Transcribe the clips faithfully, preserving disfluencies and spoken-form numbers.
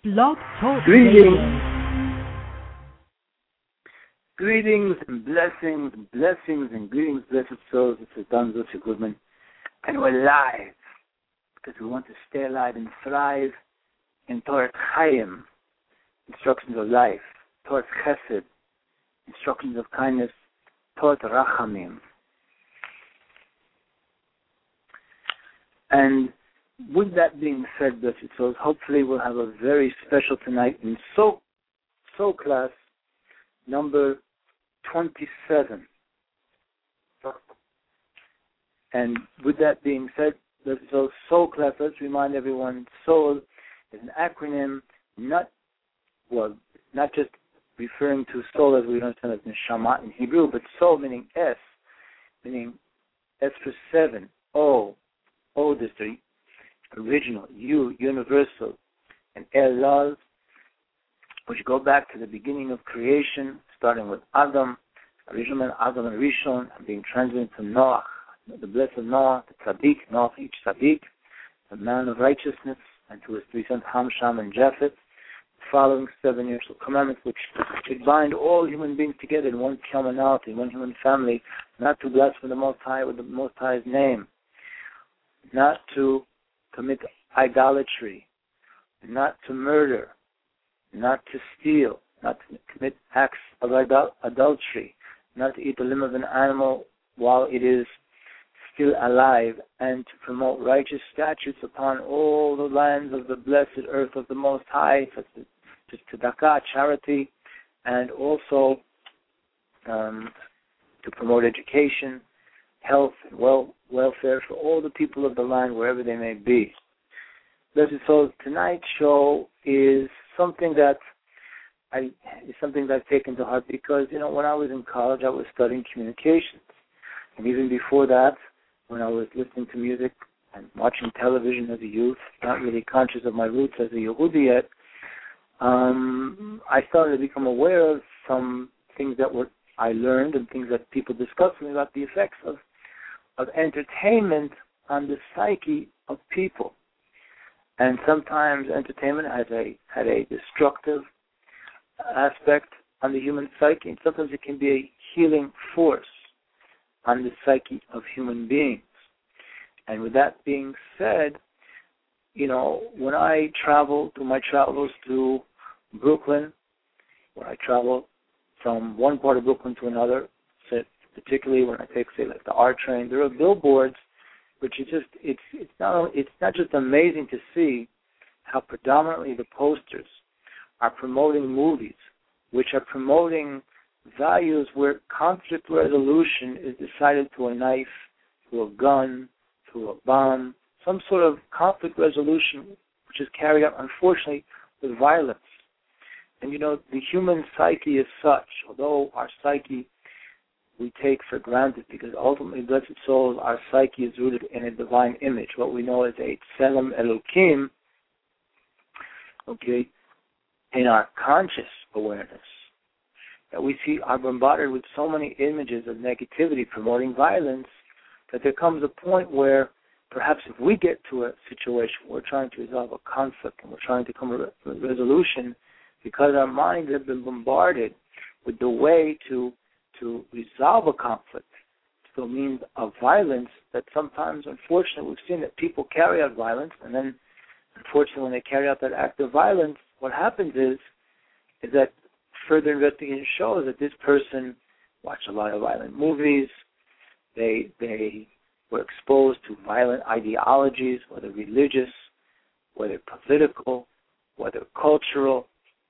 Blog Talk Greetings. Radio. Greetings and blessings, blessings and greetings, blessed souls. This is Don Zusha Goodman, and we're live because we want to stay alive and thrive in Torah Chaim, instructions of life, Torah Chesed, instructions of kindness, Torah Rachamim. And with that being said, blessed souls, hopefully we'll have a very special tonight in Soul, Soul class number twenty-seven. And with that being said, blessed souls, Soul class, let's remind everyone, Soul is an acronym, not, well, not just referring to soul as we understand as neshama in Hebrew, but soul meaning S, meaning S for seven, O, O is the original, U, universal, and Elul, which go back to the beginning of creation, starting with Adam, original man Adam and Rishon, and being translated to Noach, the blessed Noah, the Tzaddik, Noach, each Tzaddik, the man of righteousness, and to his three sons, Ham, Sham, and Japheth, following seven years of commandments, which should bind all human beings together in one commonality, one human family, not to blaspheme the Most High with the Most High's name, not to commit idolatry, not to murder, not to steal, not to commit acts of idol- adultery, not to eat the limb of an animal while it is still alive, and to promote righteous statutes upon all the lands of the blessed earth of the Most High, such as tzedakah, charity, and also um, to promote education, health, and well, welfare for all the people of the land, wherever they may be. So tonight's show is something that I is something that I've taken to heart because, you know, when I was in college, I was studying communications. And even before that, when I was listening to music and watching television as a youth, not really conscious of my roots as a Yehudi yet, um, I started to become aware of some things that were I learned and things that people discussed with me about the effects of, of entertainment on the psyche of people. And sometimes entertainment has a had a destructive aspect on the human psyche, and sometimes it can be a healing force on the psyche of human beings. And with that being said, you know, when I travel through my travels to Brooklyn, where I travel from one part of Brooklyn to another, particularly when I take, say, like the R train, there are billboards, which is just it's it's not it's not just amazing to see how predominantly the posters are promoting movies, which are promoting values where conflict resolution is decided through a knife, through a gun, through a bomb, some sort of conflict resolution which is carried out, unfortunately, with violence. And, you know, the human psyche is such, although our psyche we take for granted, because ultimately, blessed souls, our psyche is rooted in a divine image, what we know as a Tselem Elokim, okay, in our conscious awareness, that we see are bombarded with so many images of negativity promoting violence that there comes a point where perhaps if we get to a situation where we're trying to resolve a conflict and we're trying to come to a resolution, because our minds have been bombarded with the way to to resolve a conflict through means of violence, that sometimes, unfortunately, we've seen that people carry out violence, and then, unfortunately, when they carry out that act of violence, what happens is, is that further investigation shows that this person watched a lot of violent movies, they they were exposed to violent ideologies, whether religious, whether political, whether cultural,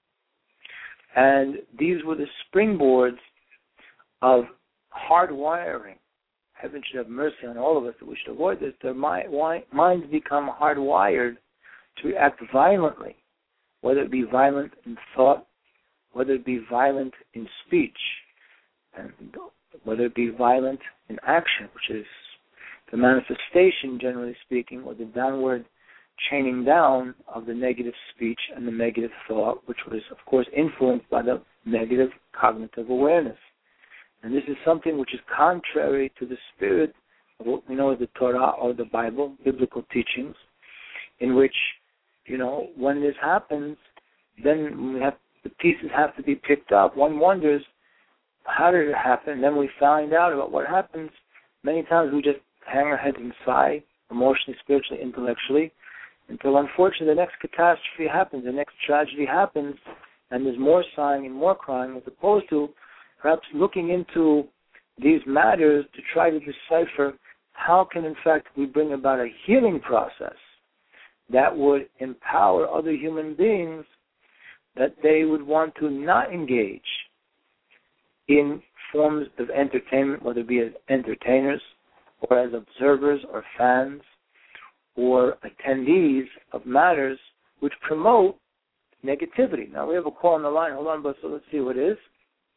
and these were the springboards of hardwiring. Heaven should have mercy on all of us that we should avoid this. Their mind, minds become hardwired to act violently, whether it be violent in thought, whether it be violent in speech, and whether it be violent in action, which is the manifestation, generally speaking, or the downward chaining down of the negative speech and the negative thought, which was, of course, influenced by the negative cognitive awareness. And this is something which is contrary to the spirit of what we know as the Torah or the Bible, biblical teachings, in which, you know, when this happens, then we have the pieces have to be picked up. One wonders, how did it happen? Then we find out about what happens. Many times we just hang our heads and sigh, emotionally, spiritually, intellectually, until unfortunately the next catastrophe happens, the next tragedy happens, and there's more sighing and more crying, as opposed to perhaps looking into these matters to try to decipher how can, in fact, we bring about a healing process that would empower other human beings, that they would want to not engage in forms of entertainment, whether it be as entertainers or as observers or fans or attendees of matters which promote negativity. Now, we have a call on the line. Hold on, but so let's see who it is.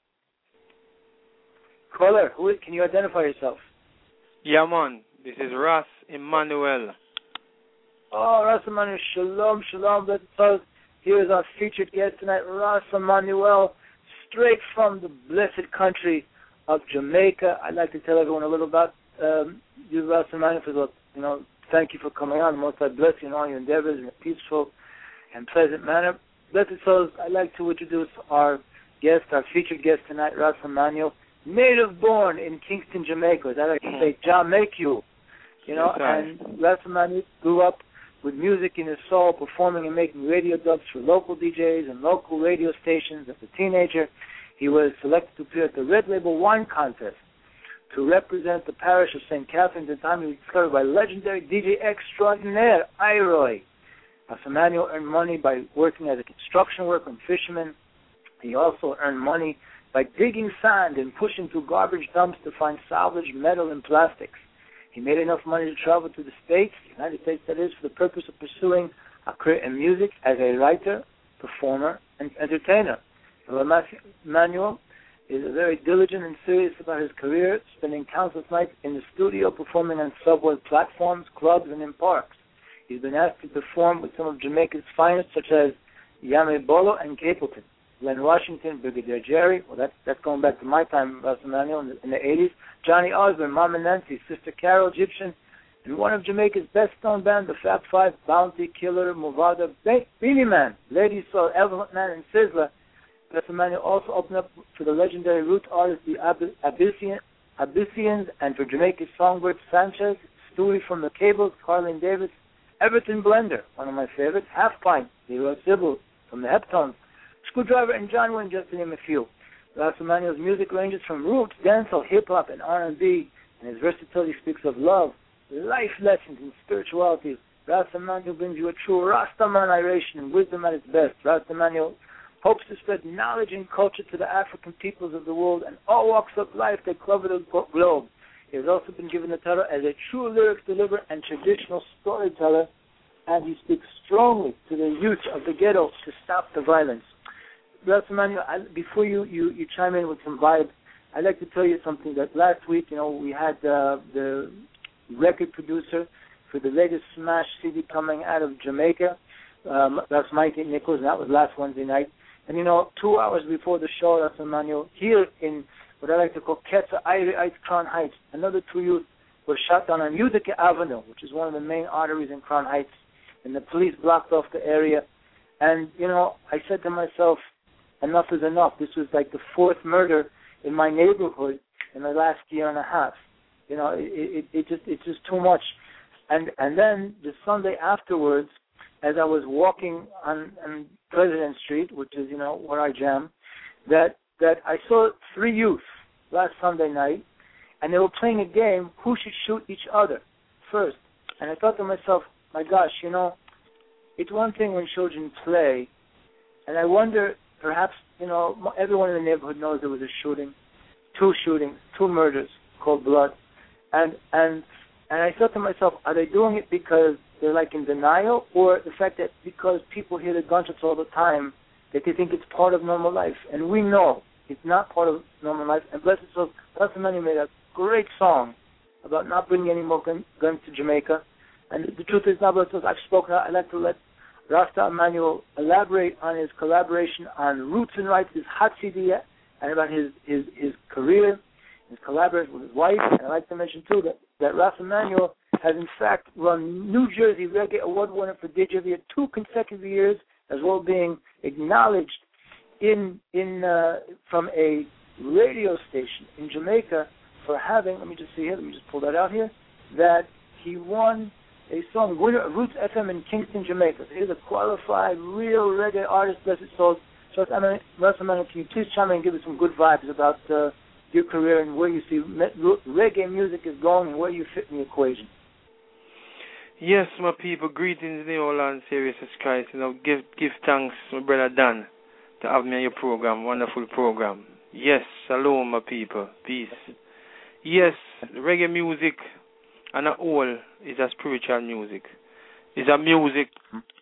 Caller, who is, can you identify yourself? Yeah, man. This is Ras Emmanuel. Oh, Ras Emmanuel, shalom, shalom. Let's start. Here is our featured guest tonight, Ras Emmanuel, straight from the blessed country of Jamaica. I'd like to tell everyone a little about um, you, Ras Emmanuel, for the, you know, thank you for coming on. Most I bless you in all your endeavors in a peaceful and pleasant manner. Blessed souls, I'd like to introduce our guest, our featured guest tonight, Ras Emmanuel, native born in Kingston, Jamaica. As I like to say, Jah make you. You know, and Ras Emmanuel grew up with music in his soul, performing and making radio dubs for local D Js and local radio stations. As a teenager, he was selected to appear at the Red Label Wine Contest to represent the parish of Saint Catherine's. At the time, he was discovered by legendary D J extraordinaire, Iroy. Ras Emmanuel earned money by working as a construction worker and fisherman. He also earned money by digging sand and pushing through garbage dumps to find salvaged metal and plastics. He made enough money to travel to the States, the United States that is, for the purpose of pursuing a career in music as a writer, performer, and entertainer. Ras Emmanuel is very diligent and serious about his career, spending countless nights in the studio performing on subway platforms, clubs, and in parks. He's been asked to perform with some of Jamaica's finest, such as Yami Bolo and Capleton. Glenn Washington, Brigadier Jerry, well, that's, that's going back to my time, Ras Emmanuel, in the, in the eighties. Johnny Osborne, Mama Nancy, Sister Carol Egyptian, and one of Jamaica's best-known band, the Fab Five, Bounty, Killer, Movada, Be- Beanie Man, Lady Soul, Elephant Man, and Sizzler. Ras Emmanuel also opened up for the legendary root artists, the Ab- Abyssian, Abyssians, and for Jamaica's songbird, Sanchez, Stewie from the Cables, Carlene Davis, Everton Blender, one of my favorites, Half Pint, Leroy Sybil from the Heptones, Screwdriver, and John Wayne, just to name a few. Ras Emmanuel's music ranges from roots, dancehall, hip-hop, and R and B, and his versatility speaks of love, life lessons, and spirituality. Ras Emmanuel brings you a true Rastamanization and wisdom at its best. Ras Emmanuel hopes to spread knowledge and culture to the African peoples of the world and all walks of life that cover the globe. He has also been given the title as a true lyrics deliverer and traditional storyteller, and he speaks strongly to the youth of the ghetto to stop the violence. Ras Emmanuel, I, before you, you, you chime in with some vibes, I'd like to tell you something that last week, you know, we had uh, the record producer for the latest Smash C D coming out of Jamaica. Um, that's Mikey Nichols, and that was last Wednesday night. And, you know, two hours before the show, Ras Emmanuel, here in what I like to call Ketsa, Irie Heights, Crown Heights, another two youth were shot down on Utica Avenue, which is one of the main arteries in Crown Heights, and the police blocked off the area. And, you know, I said to myself, enough is enough. This was like the fourth murder in my neighborhood in the last year and a half. You know, it, it, it just it's just too much. And and then the Sunday afterwards, as I was walking on, on President Street, which is, you know, where I jam, that that I saw three youth last Sunday night, and they were playing a game, who should shoot each other first. And I thought to myself, my gosh, you know, it's one thing when children play, and I wonder, perhaps, you know, everyone in the neighborhood knows there was a shooting, two shootings, two murders, cold blood. And and and I thought to myself, are they doing it because they're like in denial, or the fact that because people hear the gunshots all the time, that they think it's part of normal life? And we know it's not part of normal life. And Blessed Souls, Ras Emmanuel made a great song about not bringing any more gun, guns to Jamaica. And the, the truth is, now, Blessed Souls, I've spoken. I'd like to let Rasta Emmanuel elaborate on his collaboration on Roots and Rights, his hot C D, and about his, his, his career, his collaboration with his wife. And I'd like to mention, too, that, that Rasta Emmanuel has, in fact, run New Jersey Reggae Award winner for D J V two consecutive years, as well as being a acknowledged in in uh, from a radio station in Jamaica for having, let me just see here, let me just pull that out here, that he won a song, winner of Roots F M in Kingston, Jamaica. So he's a qualified, real reggae artist, blessed soul. So, I mean, Russell Manuel, can you please chime in and give us some good vibes about uh, your career and where you see reggae music is going and where you fit in the equation? Yes, my people, greetings in the Lord and Savior Jesus Christ. You know, give give thanks, my brother Dan, to have me on your program, wonderful program. Yes, shalom, my people, peace. Yes, reggae music and a whole is a spiritual music. It's a music,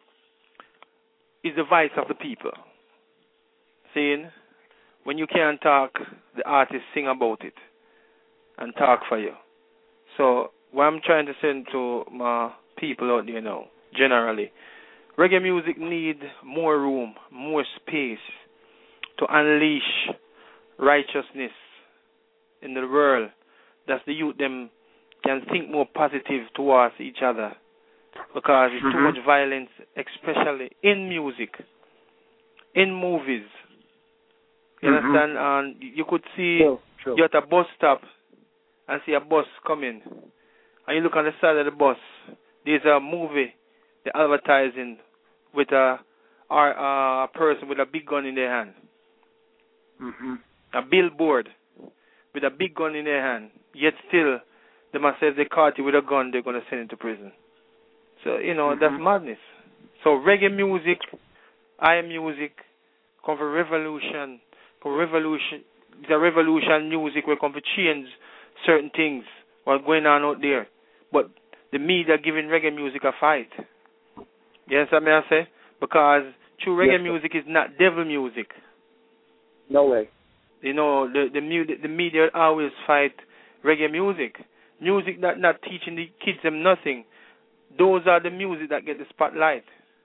it's the voice of the people. Saying, when you can't talk, the artists sing about it and talk for you. So, what I'm trying to send to my people out there now, generally, reggae music need more room, more space to unleash righteousness in the world. That's the youth them can think more positive towards each other, because it's mm-hmm. too much violence, especially in music, in movies. You mm-hmm. understand? And you could see true, true. you're at a bus stop and see a bus coming, and you look on the side of the bus. There's a movie they're advertising with a, a, a person with a big gun in their hand. Mm-hmm. A billboard with a big gun in their hand. Yet still, they must say if they caught you with a gun, they're going to send you to prison. So, you know, mm-hmm. that's madness. So reggae music, I am music, come for revolution. For revolution, it's a revolution music where come to change certain things what's going on out there. But the media giving reggae music a fight. Yes, I may I say? Because true reggae yes, music is not devil music. No way. You know, the the, mu- the media always fight reggae music. Music that not teaching the kids them nothing. Those are the music that get the spotlight.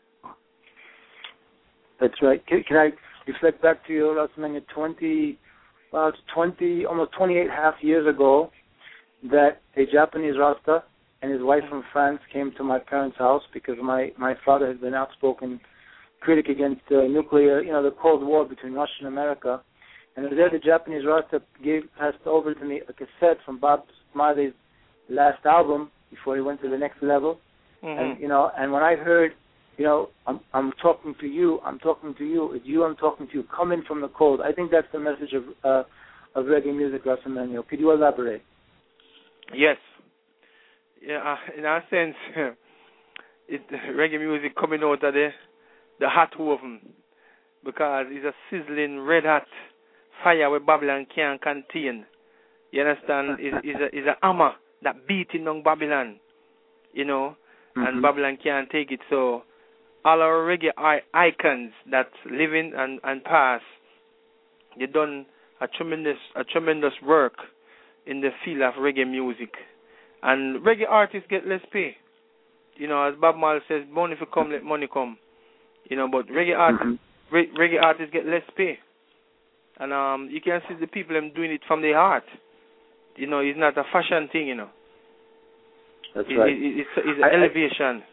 That's right. Can, can I reflect back to you, Rasmania, twenty, well, it's twenty, almost twenty-eight and a half years ago, that a Japanese Rasta and his wife from France came to my parents' house because my, my father has been outspoken critic against uh, nuclear, you know, the Cold War between Russia and America. And there the Japanese Rasta gave, passed over to me a cassette from Bob Marley's last album before he went to the next level. Mm-hmm. And, you know, and when I heard, you know, I'm, I'm talking to you, I'm talking to you, it's you I'm talking to, coming from the cold. I think that's the message of uh, of reggae music, Russell Manuel. Could you elaborate? Yes. Yeah, uh, in a sense, it, reggae music coming out of the, the hot oven, because it's a sizzling, red-hot fire where Babylon can't contain. You understand? It's, it's, a, it's a hammer that beating on Babylon, you know, mm-hmm. and Babylon can't take it. So all our reggae icons that living and, and past, they done a tremendous a tremendous work in the field of reggae music. And reggae artists get less pay. You know, as Bob Marley says, money for come, let money come. You know, but reggae artists, mm-hmm. re- reggae artists get less pay. And um, you can see the people them doing it from their heart. You know, it's not a fashion thing, you know. That's it, right. It, it's it's an I, elevation.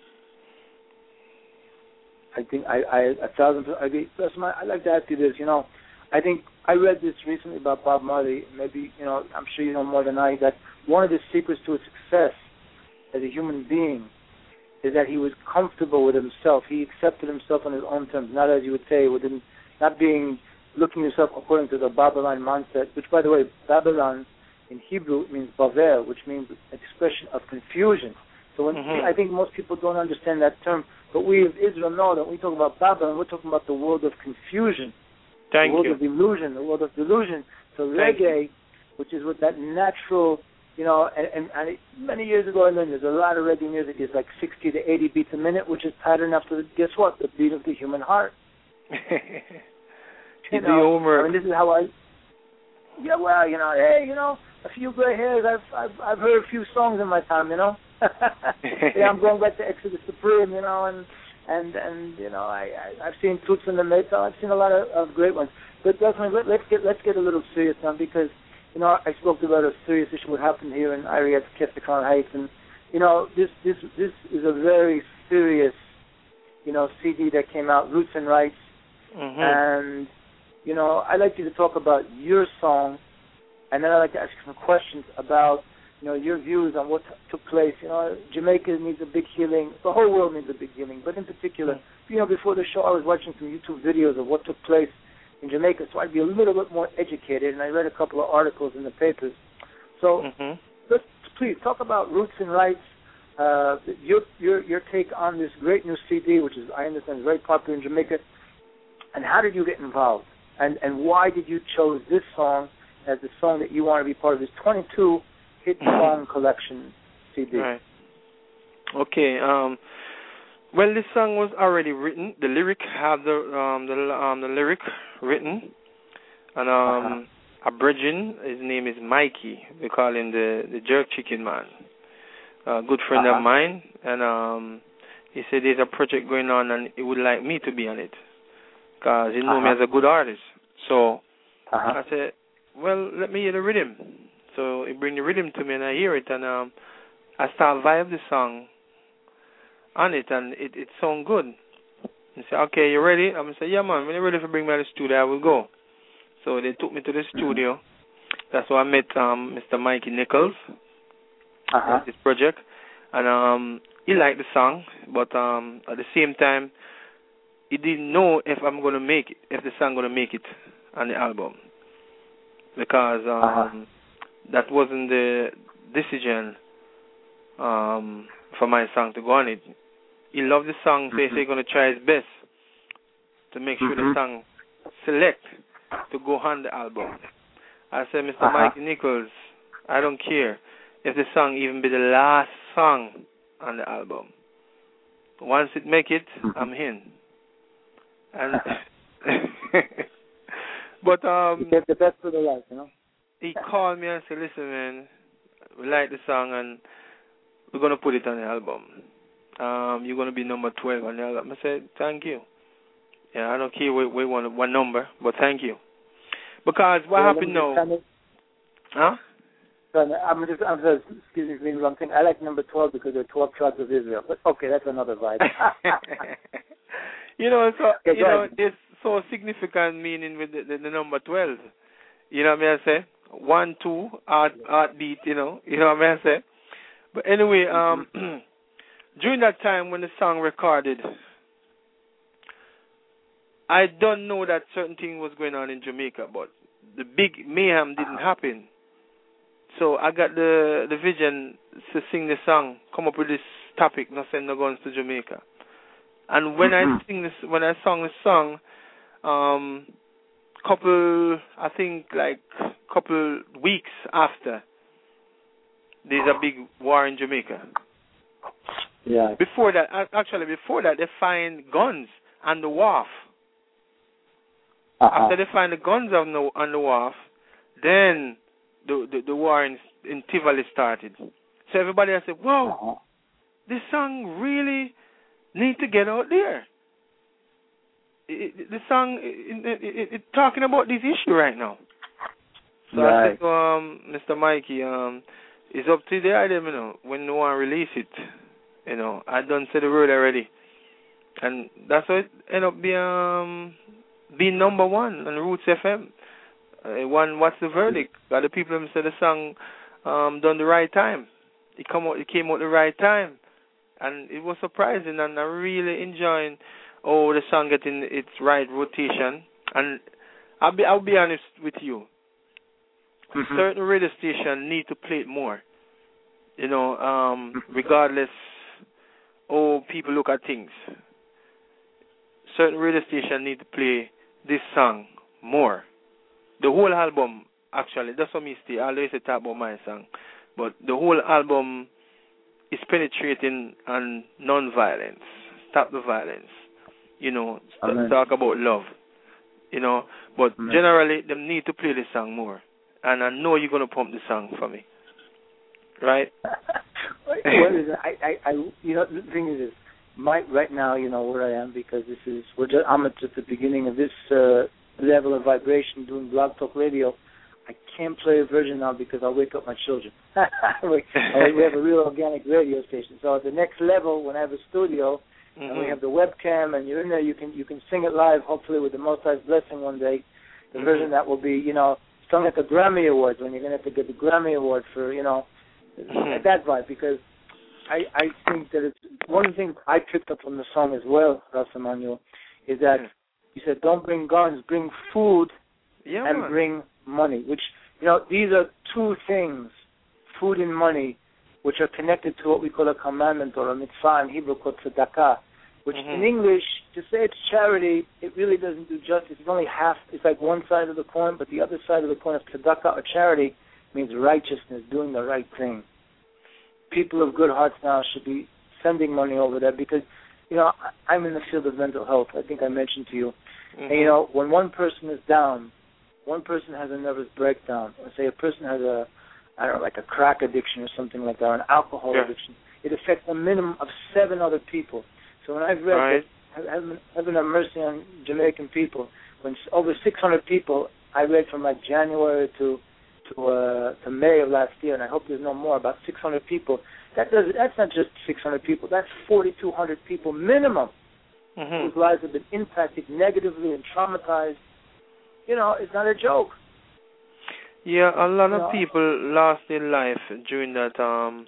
I think I, I a thousand percent agree. I'd like to ask you this, you know, I think I read this recently about Bob Marley. Maybe, you know, I'm sure you know more than I, that one of the secrets to his success as a human being is that he was comfortable with himself. He accepted himself on his own terms, not as you would say, within, not being, looking yourself according to the Babylon mindset, which, by the way, Babylon in Hebrew means Bavel, which means expression of confusion. So when mm-hmm. I think most people don't understand that term, but we of Israel know that when we talk about Babylon, we're talking about the world of confusion. Thank the world you. of illusion, the world of delusion. So Thank reggae, you. which is with that natural, you know, and, and, and many years ago I learned there's a lot of reggae music is like sixty to eighty beats a minute, which is patterned after, guess what, the beat of the human heart. you know, I mean, this is how I, yeah, well, you know, hey, you know, a few gray hairs, I've, I've, I've heard a few songs in my time, you know. yeah, I'm going back to Exodus Supreme, you know, and, And and you know I, I I've seen Toots and the Maytals. I've seen a lot of, of great ones. But definitely let, let's get let's get a little serious now, because you know I spoke about a serious issue what happened here in Ariat Kestikon Heights, and you know this this this is a very serious you know C D that came out, Roots and Rights, Mm-hmm. And, you know, I'd like you to talk about your song, and then I'd like to ask you some questions about, you know, your views on what t- took place. You know, Jamaica needs a big healing. The whole world needs a big healing. But in particular, mm-hmm. you know, before the show, I was watching some YouTube videos of what took place in Jamaica, so I'd be a little bit more educated, and I read a couple of articles in the papers. So mm-hmm. let's please talk about Roots and Rights, uh, your, your, your take on this great new C D, which is, I understand, is very popular in Jamaica, and how did you get involved? And, and why did you choose this song as the song that you want to be part of this twenty-two hit song collection C D? Right. Okay. Um, well, this song was already written. The lyric have the um, the um, the lyric written, and um, uh-huh. a brethren, his name is Mikey. We call him the the jerk chicken man. A good friend uh-huh. of mine, and um, he said there's a project going on, and he would like me to be on it, because he know uh-huh. me as a good artist. So uh-huh. I said, well, let me hear the rhythm. So he bring the rhythm to me, and I hear it, and um, I start vibe the song on it, and it it sound good. He say, okay, you ready? I'm gonna say, yeah, man. When you're ready to bring me to the studio, I will go. So they took me to the studio. Mm-hmm. That's where I met um, Mister Mikey Nichols. Uh-huh. This project, and um, he liked the song, but um, at the same time, he didn't know if I'm gonna make it, if the song gonna make it on the album, because um, uh-huh. that wasn't the decision um, for my song to go on it. He loved the song, so mm-hmm. he said he's gonna try his best to make sure mm-hmm. the song select to go on the album. I said, Mister Uh-huh. Mike Nichols, I don't care if the song even be the last song on the album. Once it make it, mm-hmm. I'm in. And but um, you get the best for the last, you know. He called me and said, "Listen, man, we like the song and we're gonna put it on the album. Um, you're gonna be number twelve on the album." I said, "Thank you. Yeah, I don't care what we want one number, but thank you." Because what well, happened now? Kind of, huh? I'm just, I'm just, excuse me for being wrong thing. I like number twelve because there are twelve tribes of Israel. But okay, that's another vibe. you know, so okay, you know, there's so significant meaning with the, the, the number twelve. You know what I mean? I say one, two, art, art beat. You know, you know what I mean? I say. But anyway, um, mm-hmm. during that time when the song recorded, I don't know that certain thing was going on in Jamaica, but the big mayhem didn't happen. So I got the the vision to sing the song, come up with this topic, not send no guns to Jamaica. And when mm-hmm. I sing this, when I sung this song, um, couple, I think like couple weeks after, there's a big war in Jamaica. Yeah. Before that, actually before that, they find guns on the wharf. Uh-huh. After they find the guns on the on the wharf, then the the, the war in, in Tivoli started. So everybody has said, "Whoa, uh-huh. this song really need to get out there." It, it, the song it, it, it, it talking about this issue right now. So right. I said to um, Mister Mikey, um, it's up to the item, you know, when no one release it. You know, I done said the word already, and that's how it end up being um, being number one on Roots F M. Uh, one, what's the verdict? Got the people who said the song um, done the right time. It come out, it came out the right time, and it was surprising, and I really enjoying oh the song getting its right rotation. And I'll be I'll be honest with you. Mm-hmm. Certain radio stations need to play it more. You know, um, regardless, oh people look at things. Certain radio stations need to play this song more. The whole album, actually, that's what me say. I always talk about my song, but the whole album is penetrating on non-violence. Stop the violence. You know, st- talk about love. You know, but Amen. Generally, they need to play the song more. And I know you're gonna pump the song for me, right? Well, I, I, I, you know, the thing is, this, my right now, you know where I am because this is we're just, I'm at just the beginning of this uh, level of vibration doing Blog Talk Radio. I can't play a version now because I'll wake up my children. we have a real organic radio station. So at the next level, when I have a studio, Mm-hmm. And we have the webcam, and you're in there. You can you can sing it live. Hopefully, with the Most High's blessing one day, the mm-hmm. version that will be, you know, sung at the Grammy Awards when you're gonna have to get the Grammy Award for, you know, mm-hmm. that vibe. Because I I think that it's one of the things I picked up from the song as well, Rasta Manuel, is that yeah. you said don't bring guns, bring food, yeah, and man. bring money. Which, you know, these are two things, food and money, which are connected to what we call a commandment or a mitzvah in Hebrew called tzedakah, which mm-hmm. in English, to say it's charity, it really doesn't do justice. It's only half, it's like one side of the coin, but the other side of the coin of tzedakah or charity means righteousness, doing the right thing. People of good hearts now should be sending money over there because, you know, I'm in the field of mental health. I think I mentioned to you. Mm-hmm. And, you know, when one person is down, one person has a nervous breakdown, or say a person has a, I don't know, like a crack addiction or something like that, or an alcohol yeah. addiction, it affects a minimum of seven other people. So when I've read right. that, heaven, heaven have mercy on Jamaican people, when over six hundred people, I read from like January to to uh, to May of last year, and I hope there's no more, about six hundred people. That does that's not just six hundred people, that's forty-two hundred people minimum mm-hmm. whose lives have been impacted negatively and traumatized. You know, it's not a joke. Yeah, a lot of you know, people lost their life during that, um,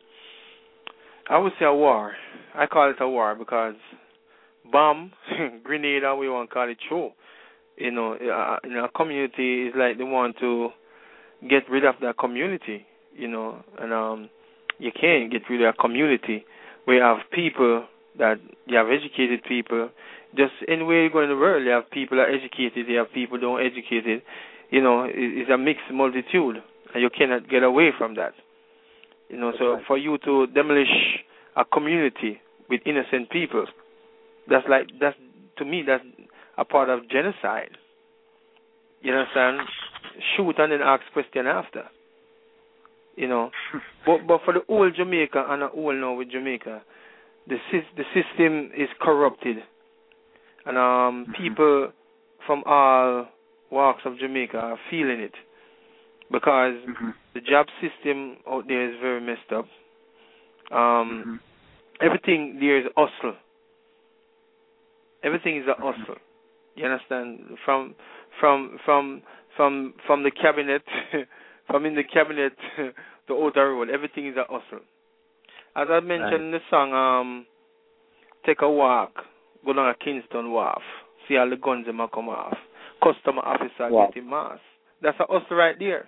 I would say a war. I call it a war because bomb, grenade, or we want to call it true. You know, uh, in a community is like they want to get rid of that community, you know, and um, you can't get rid of a community. We have people that, you have educated people. Just anywhere you go in the world, you have people that are educated, you have people don't educated. You know, it's a mixed multitude, and you cannot get away from that. You know, that's so right. for you to demolish a community with innocent people, that's like, that's, to me, that's a part of genocide. You understand? Shoot and then ask question after. You know, but but for the whole Jamaica and the whole now with Jamaica, the the system is corrupted, and um mm-hmm. people from all walks of Jamaica are feeling it because mm-hmm. the job system out there is very messed up. Um, mm-hmm. Everything there is hustle. Everything is a hustle. You understand? From from from from from the cabinet, from in the cabinet to outer road, everything is a hustle. As I mentioned right. in the song, um, take a walk, go down a Kingston Wharf, see all the guns them come off. Customer officer wow. getting mass. That's a hustle right there.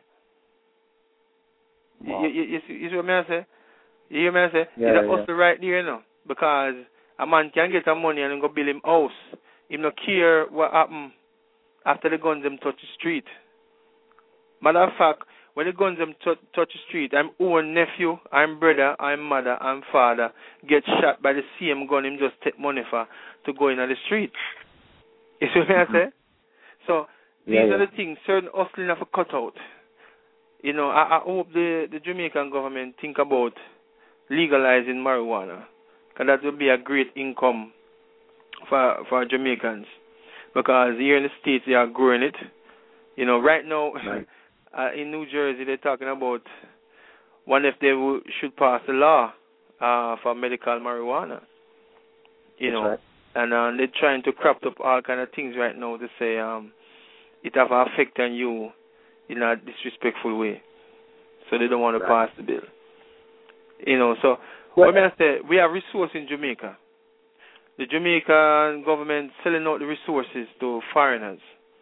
Wow. You, you, you, see, you see what I say? You hear me I say? Yeah, it's a yeah. hustle right there, you know, because a man can get some money and go build him house. He no care what happen after the guns them touch the street. Matter of fact, when the guns them t- touch the street, I'm own nephew, I'm brother, I'm mother, I'm father, get shot by the same gun him just take money for to go in on the street. You see what mm-hmm. I say? So these yeah, yeah. are the things certain hustling have a cut out. You know, I, I hope the, the Jamaican government think about legalizing marijuana, because that would be a great income for for Jamaicans, because here in the States they are growing it. You know, right now right. uh, in New Jersey they're talking about one if they w- should pass a law uh, for medical marijuana. You That's know, right. and uh, they're trying to crop up all kind of things right now to say um, it have an effect on you in a disrespectful way, so they don't want to right. pass the bill. You know, so well, what I say, we have resources in Jamaica. The Jamaican government selling out the resources to foreigners,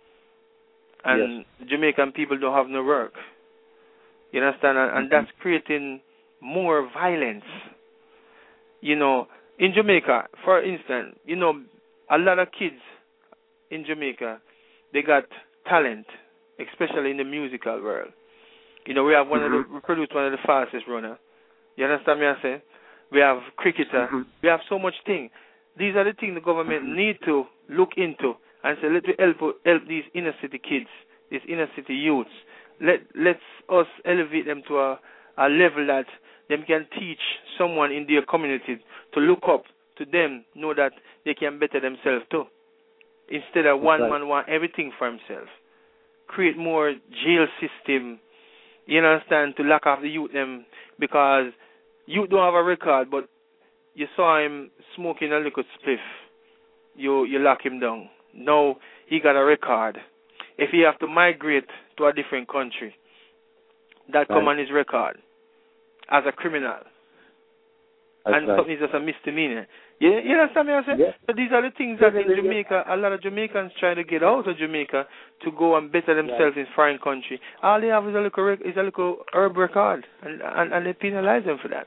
and yes. the Jamaican people don't have no work. You understand? And, and that's creating more violence. You know, in Jamaica, for instance, you know, a lot of kids in Jamaica, they got talent, especially in the musical world. You know, we have one mm-hmm. of the, we produce one of the fastest runner. You understand me I say? We have cricketer. Mm-hmm. We have so much thing. These are the things the government mm-hmm. need to look into and say, let me help help these inner city kids, these inner city youths. Let let's us elevate them to a, a level that them can teach someone in their community to look up to them, know that they can better themselves too. Instead of one right. man want everything for himself. Create more jail system, you understand, to lock off the youth them, because youth don't have a record, but you saw him smoking a little spliff, you you lock him down. Now he got a record. If he have to migrate to a different country, that right. come on his record as a criminal. That's and right. something is just a misdemeanor. You, you understand me? I say? Yeah. So these are the things that in Jamaica, a lot of Jamaicans try to get out of Jamaica to go and better themselves right. in foreign country. All they have is a little is a little herb record, and, and and they penalize them for that.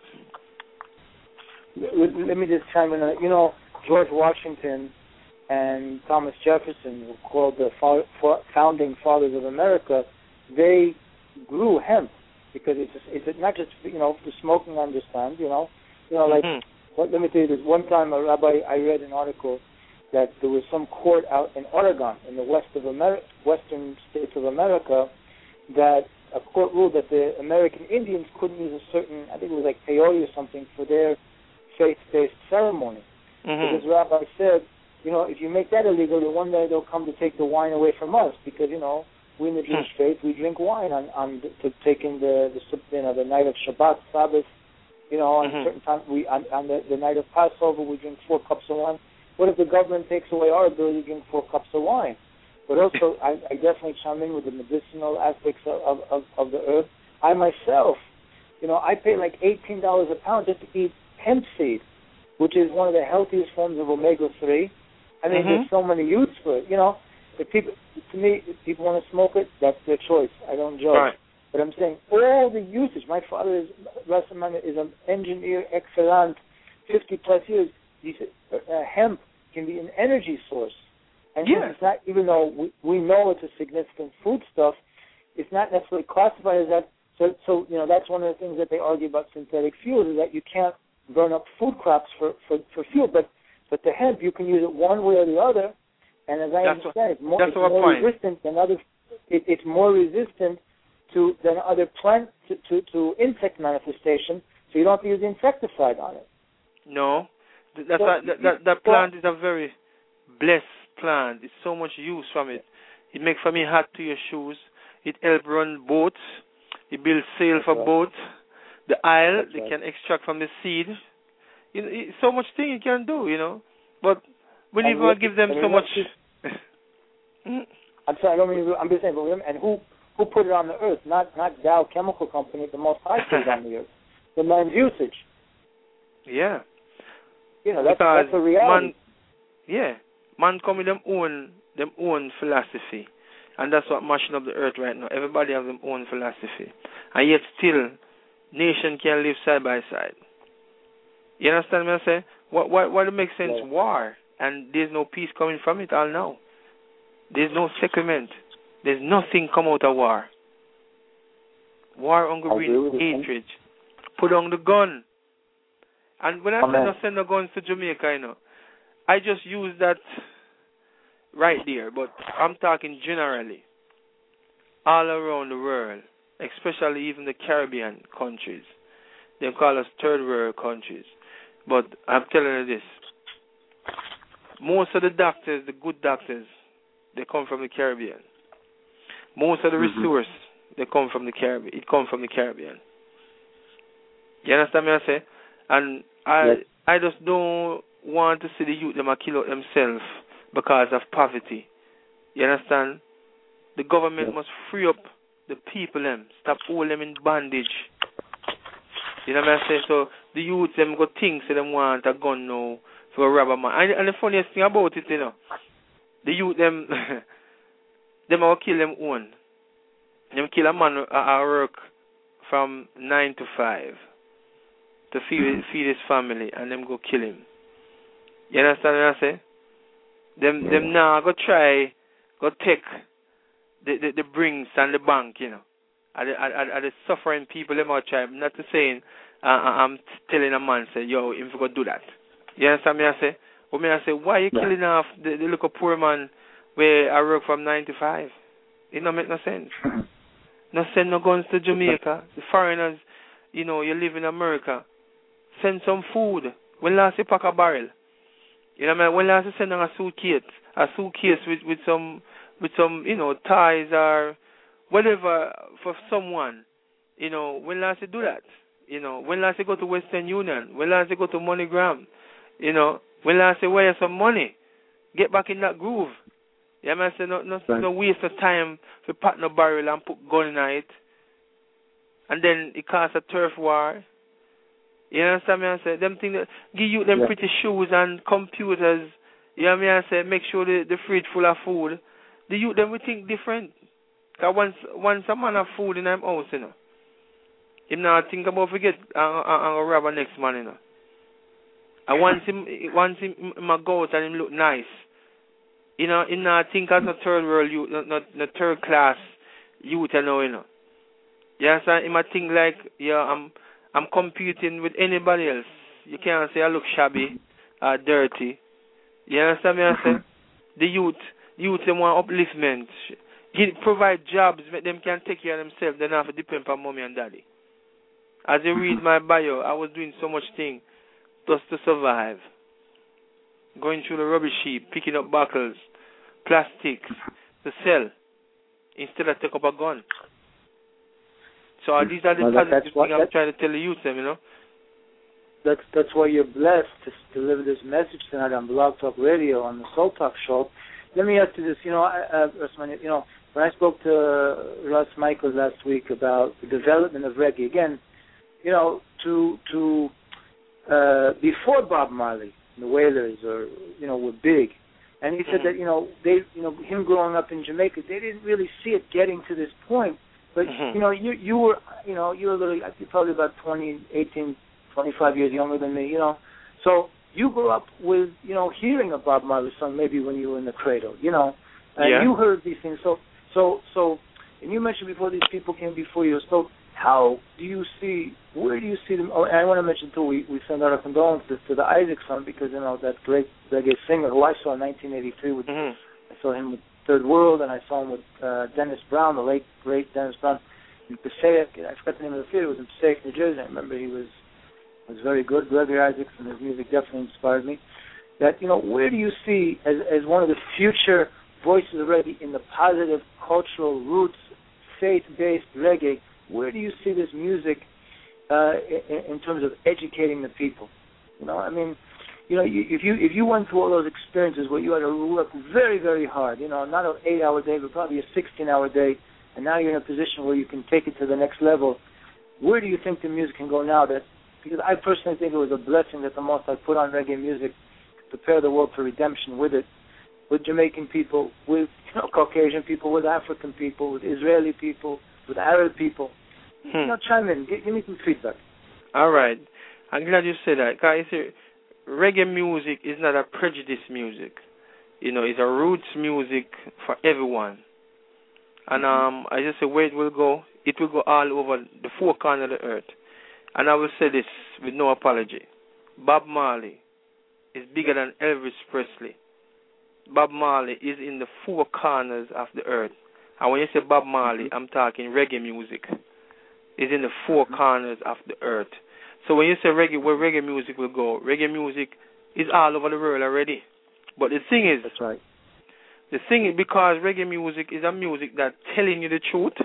Let me just chime in on it. You know, George Washington and Thomas Jefferson, were called the founding fathers of America, they grew hemp because it's it's not just you know for smoking. Understand? You know. You know, like, mm-hmm. let, let me tell you this. One time, a rabbi, I read an article that there was some court out in Oregon, in the west of Ameri- western states of America, that a court ruled that the American Indians couldn't use a certain, I think it was like peyote or something, for their faith-based ceremony. Mm-hmm. Because this rabbi said, you know, if you make that illegal, then one day they'll come to take the wine away from us, because, you know, we in the Jewish mm-hmm. faith, we drink wine on, on to take in the, the, you know, the night of Shabbat, Sabbath. You know, on mm-hmm. a certain time, we on, on the, the night of Passover, we drink four cups of wine. What if the government takes away our ability to drink four cups of wine? But also, I, I definitely chime in with the medicinal aspects of, of, of the herb. I myself, you know, I pay like eighteen dollars a pound just to eat hemp seed, which is one of the healthiest forms of omega three. I mean, mm-hmm. there's so many uses for it. You know, if people, to me, if people want to smoke it, that's their choice. I don't judge. Right. But I'm saying all the usage. My father is Rassamana is an engineer excellent, fifty plus years. He said, uh, hemp can be an energy source, and yeah. it's not. Even though we, we know it's a significant foodstuff, it's not necessarily classified as that. So, so you know that's one of the things that they argue about synthetic fuels is that you can't burn up food crops for, for, for fuel, but but the hemp you can use it one way or the other, and as I that's understand, what, it's more, it's more point. resistant than other. It, it's more resistant. To than other plant to, to, to insect manifestation, so you don't have to use insecticide on it. No, that's so, a, that, that that plant is a very blessed plant. It's so much use from it. It makes for me hat to your shoes. It help run boats. It builds sail for right. boats. The oil that's they right. can extract from the seed. You know, it, so much thing you can do. You know, but we need to give them so much. I'm sorry, I don't mean. I'm just saying, but and who. Who put it on the earth? Not not Dow Chemical Company, the most high put it on the earth. The man's usage. Yeah. You know, that's, that's a reality. Man, yeah. Man come with them own them own philosophy. And that's what mashing up the earth right now. Everybody have their own philosophy. And yet still, nation can live side by side. You understand what I say? What what what makes sense? Yeah. War. And there's no peace coming from it all now. There's no settlement. There's nothing come out of war. War, hunger, hatred. Put on the gun. And when I say not send the guns to Jamaica, you know, I just use that right there. But I'm talking generally. All around the world, especially even the Caribbean countries. They call us third world countries. But I'm telling you this. Most of the doctors, the good doctors, they come from the Caribbean. Most of the mm-hmm. resources, they come from the Caribbean. It comes from the Caribbean. You understand me I say? And I yes. I just don't want to see the youth them kill out themselves because of poverty. You understand? The government yes. must free up the people them. Stop holding them in bondage. You know what I say? So the youth them go think say them want a gun now for a robber man. And, and the funniest thing about it, you know, the youth them them will kill them own. Them kill a man at work from nine to five to feed mm-hmm. feed his family, and them go kill him. You understand what I say? Them yeah. them now go try go take the the, the brings and the bank, you know. Are the, are, are the suffering people them out try. I'm not to saying uh, I'm telling a man say yo if you go do that. You understand me I say? But me I say why you yeah. killing off the, the little poor man where I work from nine to five? It don't make no sense. No send no guns to Jamaica. The foreigners, you know, you live in America. Send some food. When last you pack a barrel? You know what I mean? When last you send them a suitcase, a suitcase with, with some with some, you know, ties or whatever for someone. You know, when last you do that? You know, when last you go to Western Union? When last you go to MoneyGram? You know, when last you wire some money? Get back in that groove. Yeah, man, say no, no, right. no waste of time to pack no barrel and put gun in it. And then it causes a turf war. You understand me? I say them thing that give you them yeah. pretty shoes and computers. You know what I mean? I say make sure the, the fridge full of food. The youth them we think different. Cause once once a man have food in them house, you know, him not think about forget and, and, and rob a next man, you know. And once him once him, him a go out and him look nice, you know, him not think as a third world youth, not not, not third class youth, you know, you know. You understand? Him a think like, yeah, I'm I'm competing with anybody else. You can't say I look shabby or dirty. You understand me? I say the youth, youth them want upliftment. Give, provide jobs, make them can take care of themselves. They don't have to depend on mommy and daddy. As you read my bio, I was doing so much thing just to survive. Going through the rubbish heap, picking up bottles, plastics to sell instead of take up a gun. So uh, these are the well, positive what, things I'm trying to tell the youth them, you know. That's that's why you're blessed to deliver this message tonight on Blog Talk Radio on the Soul Talk Show. Let me ask you this, you know, uh, you know, when I spoke to Russ Michaels last week about the development of reggae, again, you know, to to uh, before Bob Marley, the Wailers, or you know, were big, and he said mm-hmm. that you know they, you know, him growing up in Jamaica, they didn't really see it getting to this point. But mm-hmm. you know, you you were, you know, you were literally, you're probably about twenty, eighteen, twenty-five years younger than me, you know, so. You grew up with, you know, hearing a Bob Marley song maybe when you were in the cradle, you know, and yeah. you heard these things. So, so, so, and you mentioned before these people came before you. So, how do you see? Where do you see them? Oh, and I want to mention too. We we send our condolences to the Isaac son because you know that great reggae singer who I saw in nineteen eighty-three. With mm-hmm. I saw him with Third World, and I saw him with uh, Dennis Brown, the late great Dennis Brown, in Passaic. I forgot the name of the theater. It was in Passaic, New Jersey. I remember he was. was very good. Gregory Isaacs and his music definitely inspired me. That, you know, where do you see as as one of the future voices of reggae in the positive cultural roots, faith-based reggae, where do you see this music uh, in, in terms of educating the people? You know, I mean, you know, you, if you if you went through all those experiences where you had to work very, very hard, you know, not an eight-hour day, but probably a sixteen-hour day, and now you're in a position where you can take it to the next level, where do you think the music can go now? That Because I personally think it was a blessing that the Most High put on reggae music to prepare the world for redemption with it, with Jamaican people, with you know, Caucasian people, with African people, with Israeli people, with Arab people. Hmm. You know, chime in. Give, give me some feedback. All right. I'm glad you said that. Guys, reggae music is not a prejudice music. You know, it's a roots music for everyone. And um, I just say where it will go, it will go all over the four corners of the earth. And I will say this with no apology. Bob Marley is bigger than Elvis Presley. Bob Marley is in the four corners of the earth. And when you say Bob Marley, I'm talking reggae music. It's in the four corners of the earth. So when you say reggae, where reggae music will go, reggae music is all over the world already. But the thing is, that's right. The thing is, because reggae music is a music that's telling you the truth,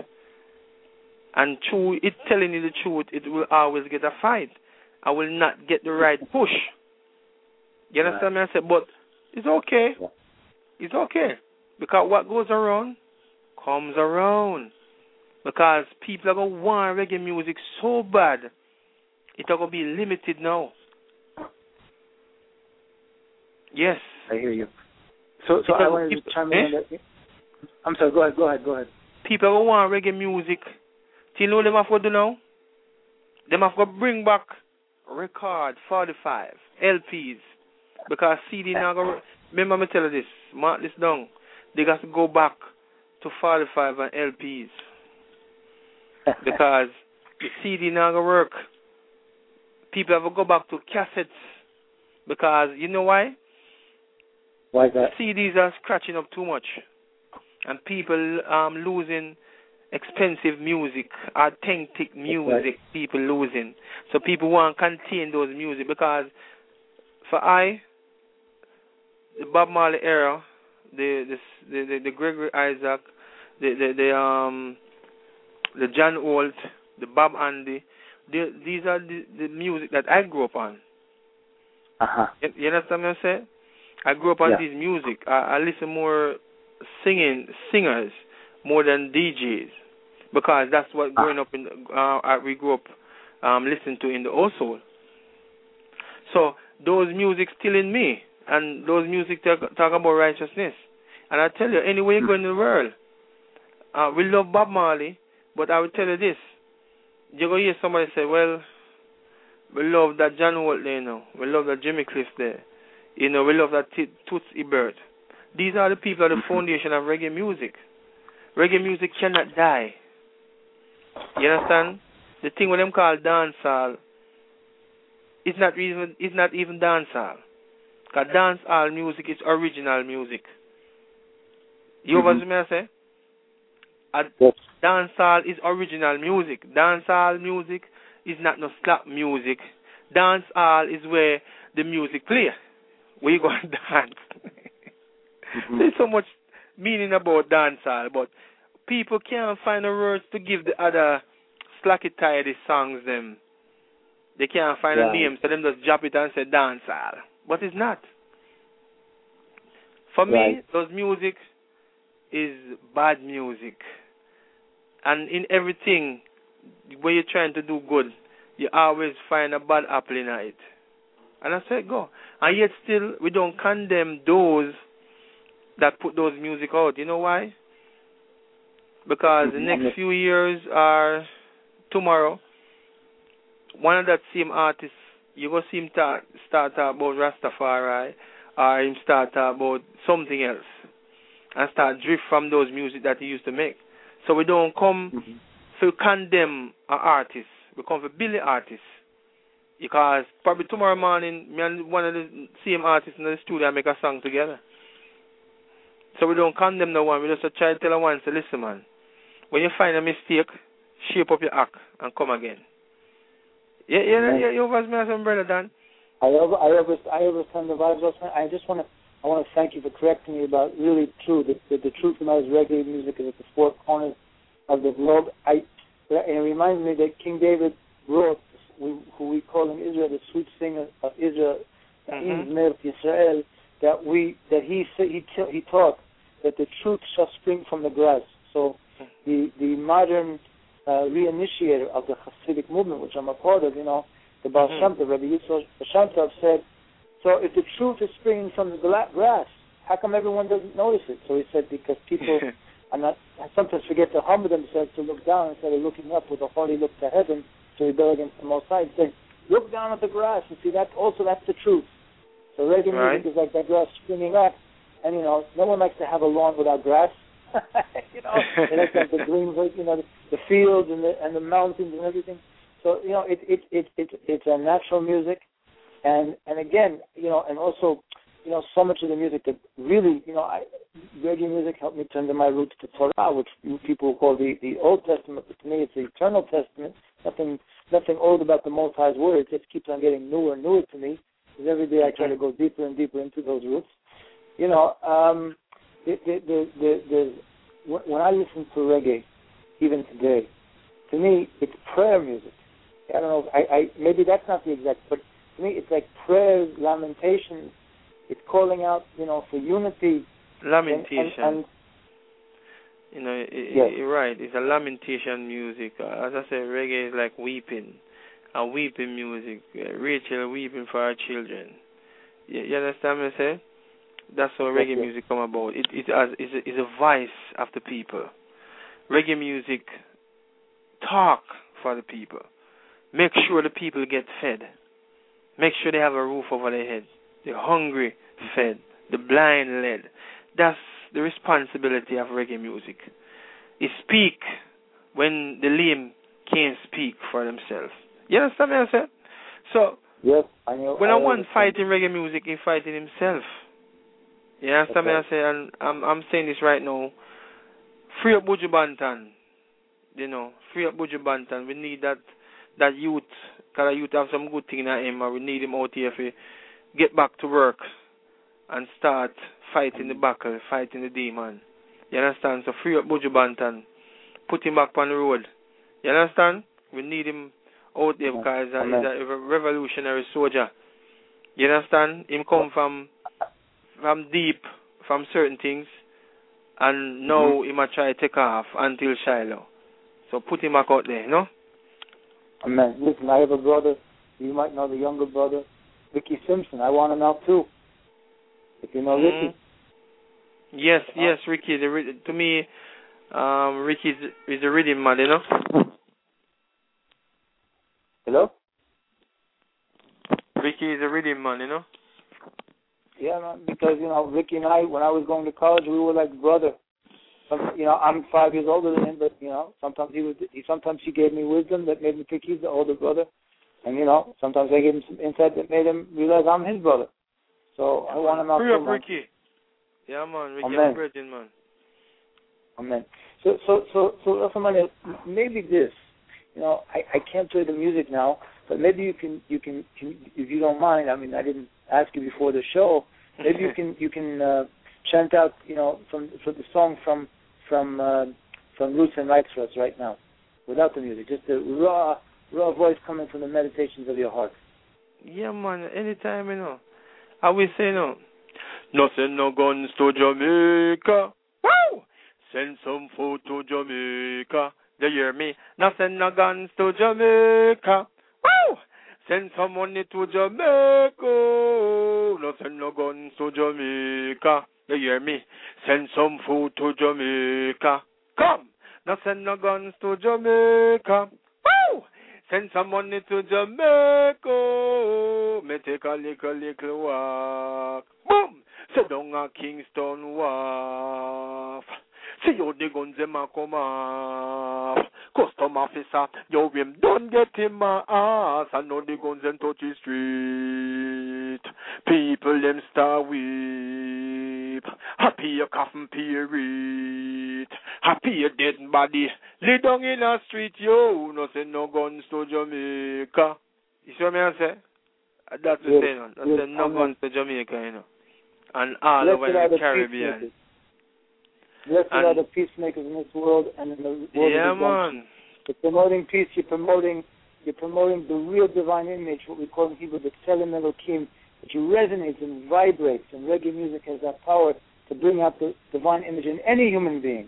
and true, it telling you the truth, it will always get a fight. I will not get the right push. You understand right. me? I said, but it's okay. Yeah. It's okay. Because what goes around comes around. Because people are going to want reggae music so bad, it's going to be limited now. Yes. I hear you. So, so I wanted to chime in on that. I'm sorry, go ahead, go ahead, go ahead. People are going to want reggae music. Do you know what them have to do now? Them have to bring back record forty-five, L Ps. Because C D now go. Remember me tell you this, mark this down. They got to go back to forty-five and L Ps. Because the C D now go work. People have to go back to cassettes. Because you know why? Why is that? C Ds are scratching up too much. And people um losing expensive music, authentic music, right. People losing. So people want to contain those music because for I, the Bob Marley era, the the the, the Gregory Isaac, the, the the um the John Holt, the Bob Andy, the, these are the, the music that I grew up on. Uh-huh. You, you understand what I'm saying? I grew up on Yeah. this music. I, I listen more singing singers more than D Js because that's what growing up in uh, we grew up um, listening to in the household. So those music still in me, and those music talk, talk about righteousness. And I tell you, anywhere you go in the world, uh, we love Bob Marley, but I will tell you this: you're gonna hear somebody say, "Well, we love that John Holt there, you know. We love that Jimmy Cliff there, you know. We love that T- Toots Ebert." These are the people at the foundation of reggae music. Reggae music cannot die. You understand? The thing what them call dancehall, it's not even it's not even dancehall. Cause dancehall music is original music. You Mm-hmm. know what I say? A Yes. dancehall is original music. Dancehall music is not no slap music. Dancehall is where the music play. Where you go and dance. Mm-hmm. There's so much meaning about dancehall, but people can't find the words to give the other slacky tidy songs them. They can't find Right. a name, so them just drop it and say dancehall. But it's not. For Right. me, those music is bad music. And in everything, when you're trying to do good, you always find a bad apple in it. And I said, go. And yet still, we don't condemn those that put those music out. You know why? Because the next few years are tomorrow, one of that same artist, you go see him ta- start talk about Rastafari, or him start talk about something else, and start drift from those music that he used to make. So we don't come Mm-hmm. to condemn an artist. We come for Billy artists. Because probably tomorrow morning, me and one of the same artists in the studio make a song together. So we don't condemn no one. We just try to tell one, say, listen, man, when you find a mistake, shape up your act and come again. Yeah, yeah, yeah, yeah, you was me as a brother, Dan. I over, I over, I understand the vibes. I just want to, I want to thank you for correcting me about really true. The, the, the truth about reggae music is at the four corners of the globe. I, and it reminds me that King David wrote, we, who we call him Israel, the sweet singer of Israel, Mm-hmm. Israel, that we, that he said, he he taught that the truth shall spring from the grass. So the the modern uh, reinitiator of the Hasidic movement, which I'm a part of, you know, the Baal Shem Tov, Rabbi Yitzhak Shem Tov said, so if the truth is springing from the grass, how come everyone doesn't notice it? So he said, because people are not, sometimes forget to humble themselves to look down instead of looking up with a haughty look to heaven to rebel against the Most High. He said, look down at the grass and see that also that's the truth. So reggae right. music is like that grass springing up, and you know, no one likes to have a lawn without grass. you know, they like to have the green, you know, the, the fields and the and the mountains and everything. So you know, it it it it it's a natural music, and and again, you know, and also, you know, so much of the music that really, you know, I, reggae music helped me turn to my roots to Torah, which people call the the Old Testament, but to me it's the Eternal Testament. Nothing nothing old about the Most High's word. It just keeps on getting newer and newer to me. Because every day I try to go deeper and deeper into those roots. You know, um, the, the, the, the, the, when I listen to reggae, even today, to me it's prayer music. I don't know. I, I maybe that's not the exact, but to me it's like prayers, lamentations. It's calling out, you know, for unity. Lamentation. And, and, and, you know, it, yes. you're right. It's a lamentation music. Uh, as I said, reggae is like weeping. A weeping music. Uh, Rachel weeping for her children. You, you understand what I say? That's how reggae yes. music come about. It it has is a, is a voice of the people. Reggae music talk for the people. Make sure the people get fed. Make sure they have a roof over their head. The hungry fed. The blind led. That's the responsibility of reggae music. It speak when the lame can't speak for themselves. You understand what I said? So, yes, I know. when I I want understand. fighting reggae music, he fighting himself. You understand what I say? And I'm, I'm saying this right now. Free up Buju Banton. You know, free up Buju Banton. We need that that youth, because the youth have some good thing in him, and we need him out here to get back to work and start fighting the battle, fighting the demon. You understand? So free up Buju Banton. Put him back on the road. You understand? We need him out there because he's a, he's a revolutionary soldier. You understand? Him come from from deep, from certain things, and now mm-hmm. he might try to take off until Shiloh. So put him back out there, you know? Amen. Listen, I have a brother, you might know the younger brother, Ricky Simpson. I want him out too. If you know mm-hmm. Ricky. Yes, uh, yes, Ricky. The, to me, um, Ricky is, is a rhythm man, you know? Hello? Ricky is a rhythm man, you know? Yeah, man, because, you know, Ricky and I, when I was going to college, we were like brother. Some, you know, I'm five years older than him, but, you know, sometimes he was, he, sometimes he gave me wisdom that made me think he's the older brother. And, you know, sometimes I gave him some insight that made him realize I'm his brother. So I want him out. Free up, Ricky. Yeah, man, Ricky, I'm virgin, man. Amen. So, so, so, so, so, man, maybe this, you know, I, I can't play the music now, but maybe you can, you can, can, if you don't mind. I mean, I didn't ask you before the show. Maybe you can, you can uh, chant out, you know, from for the song from from uh, from Roots and Rights for us right now, without the music, just the raw, raw voice coming from the meditations of your heart. Yeah, man. Anytime, you know. I will say no. No send no guns to Jamaica. Wow! Send some food to Jamaica. Do you hear me? No send no guns to Jamaica. Wow! Send some money to Jamaica. No send no guns to Jamaica. Do you hear me? Send some food to Jamaica. Come! No send no guns to Jamaica. Wow! Send some money to Jamaica. Me take a little, little walk. Boom! Sit down at Kingston Wharf. See how the guns them a come off. Custom officer, yo him don't get him my ass. I know the guns them touch the street. People them star weep. Happy a coffin period. Happy a dead body. Lay down in a street, yo. No say no guns to Jamaica. You see what I say? That's the yes, thing. I yes, say no amen. guns to Jamaica, you know. And all Blessed over the Caribbean. Blessed and are the peacemakers in this world and in the world yeah, of the man. You're promoting peace. You're promoting. You're promoting the real divine image, what we call in Hebrew the Tselem Elokim, which resonates and vibrates. And reggae music has that power to bring out the divine image in any human being.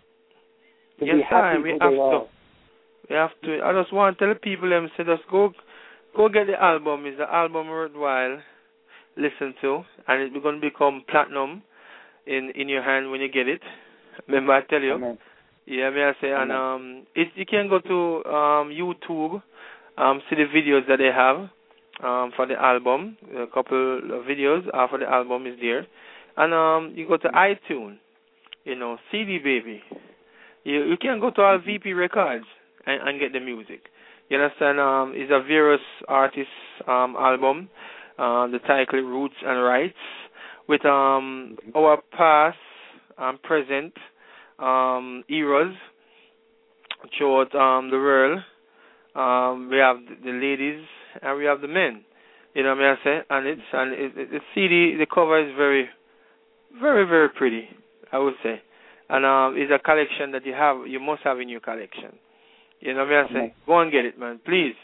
To yes, be happy sir. We who have they to. are. We have to. I just want to tell people them say just go, go get the album. It's the album worthwhile. Listen to, and it's going to become platinum in in your hand when you get it. Remember I tell you. Amen. Yeah, may I say, and um, it, you can go to um, YouTube, um, see the videos that they have um, for the album. A couple of videos after the album is there, and um, you go to iTunes, you know, C D Baby. You you can go to our V P Records and, and get the music. You understand? Um, it's a various artists um album. Uh, the title Roots and Rights with um our past and present um eras throughout um the world. Um, we have the ladies and we have the men. You know what I say? And it's and it, it, the C D, the cover is very, very, very pretty, I would say. And um, it's a collection that you have, you must have in your collection. You know what I say? Go and get it, man, please.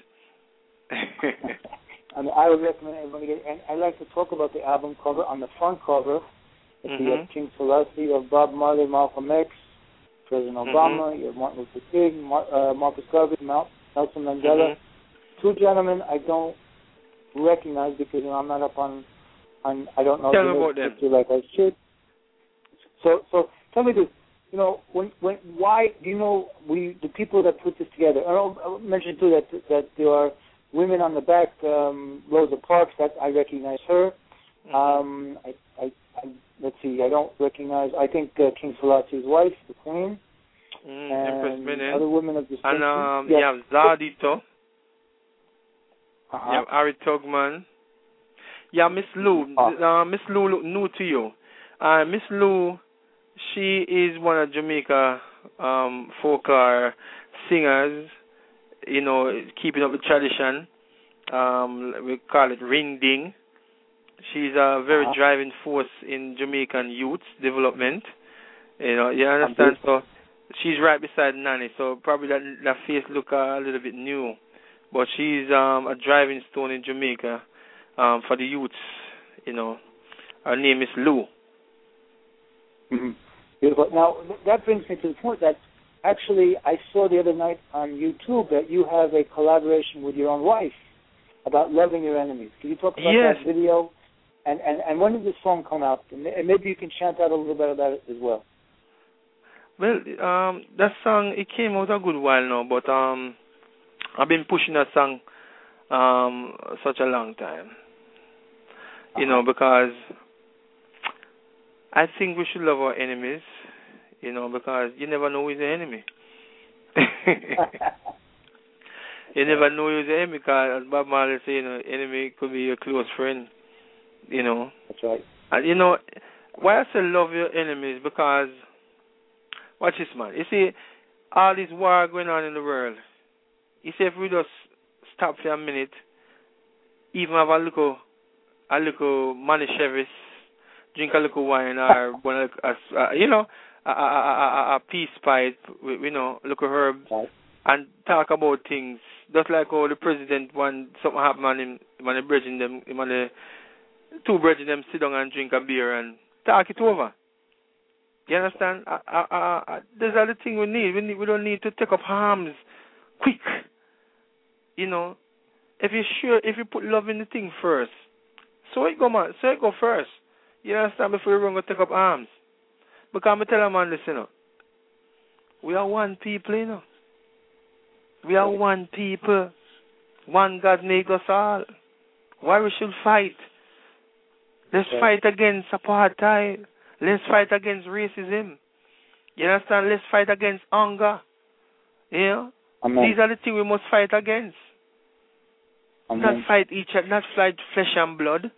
I mean, I would recommend everybody get it. And I like to talk about the album cover. On the front cover, it's mm-hmm. you have King Selassie, you have Bob Marley, Malcolm X, President Obama, mm-hmm. you have Martin Luther King, Mar- uh, Marcus Garvey, Mal- Nelson Mandela. Mm-hmm. Two gentlemen I don't recognize because you know, I'm not up on, on I don't know tell the me about them. like I should. So, so tell me this. You know, when, when, why do you know we the people that put this together? I mentioned too that that there are women on the back, um, Rosa Parks. That I recognize her. Mm-hmm. Um, I, I, I, let's see. I don't recognize. I think uh, King Selassie's wife, the Queen, mm, and Empress other women of distinction. And um, yes. you have Zadito. Uh-huh. You have Harry Tugman. Yeah, Miss Lou. Oh. Uh, Miss Lou look new to you. Uh, Miss Lou. She is one of Jamaica um, folklore singers, you know, keeping up the tradition. Um, we call it ring ding. She's a very uh-huh. driving force in Jamaican youth development. You know, you understand? So she's right beside Nanny. So probably that, that face look a little bit new but she's um, a driving stone in Jamaica um, for the youths. You know, her name is Lou. Mm-hmm. Beautiful. Now that brings me to the point that actually I saw the other night on YouTube that you have a collaboration with your own wife about loving your enemies. Can you talk about yes. that video? And, and and when did this song come out? And maybe you can chant out a little bit about it as well. Well, um, that song, it came out a good while now, but um, I've been pushing that song um, such a long time. You know, because I think we should love our enemies, you know, because you never know who's the enemy. You never know who's the enemy, because as Bob Marley said, you know, enemy could be your close friend, you know. That's right. And, you know, why I say love your enemies, because, watch this, man. You see, all this war going on in the world, you see, if we just stop for a minute, even have a little, a little Manischewitz, drink a little wine, or one, a, a, you know, a, a, a, a peace pipe, you know, little herbs, right. and talk about things. Just like how the president, when something happen on him, when the brethren them, when the two brethren them sit down and drink a beer and talk it over. You understand? I, I, I, I, these are the things we need. We need. We don't need to take up arms quick. You know, if you sure, if you put love in the thing first, so it go, man. So it go first. You understand? Before you run go take up arms. Because I'm tell a man, listen, you know, we are one people, you know. We are one people. One God made us all. Why we should fight? Let's okay. fight against apartheid. Let's fight against racism. You understand? Let's fight against hunger. You know? Amen. These are the things we must fight against. Amen. Not fight each other, not fight flesh and blood.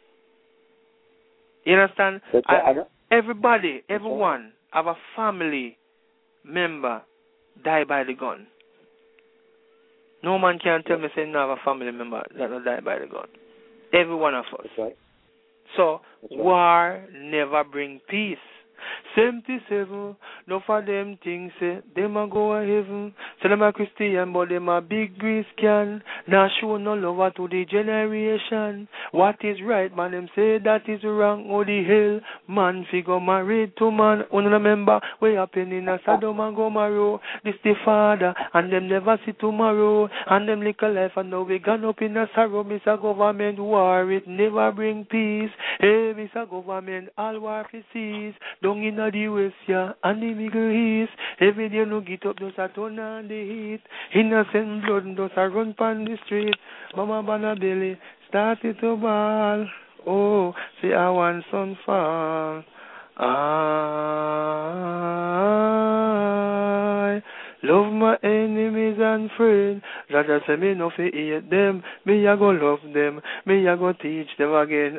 You understand? That's I, right. I everybody, everyone have a family member die by the gun. No man can tell me say no have a family member that will die by the gun. Every one of us. That's right. So That's right. war never bring peace. seventy-seven, no for them things say them a go a heaven. Say them a Christian, but them a big grease can. Now show no love to the generation. What is right, man? Them say that is wrong. Oh the hell, man figure married to man. Only remember way happen in a Sodom and Gomorrah. This the father, and them never see tomorrow. And them little life, and now we gone up in a sorrow. Miss a government war, it never bring peace. Hey, miss a government, all war for cease. Down in the West, yeah, and the Middle East. Every day no get up, just a turn on the heat. Innocent blood, just a run pon the street. Mama Bana belly, started to ball. Oh, see I want some fall. I love my enemies and friends. That just say me no fi hate them. Me a go love them. Me a go teach them again.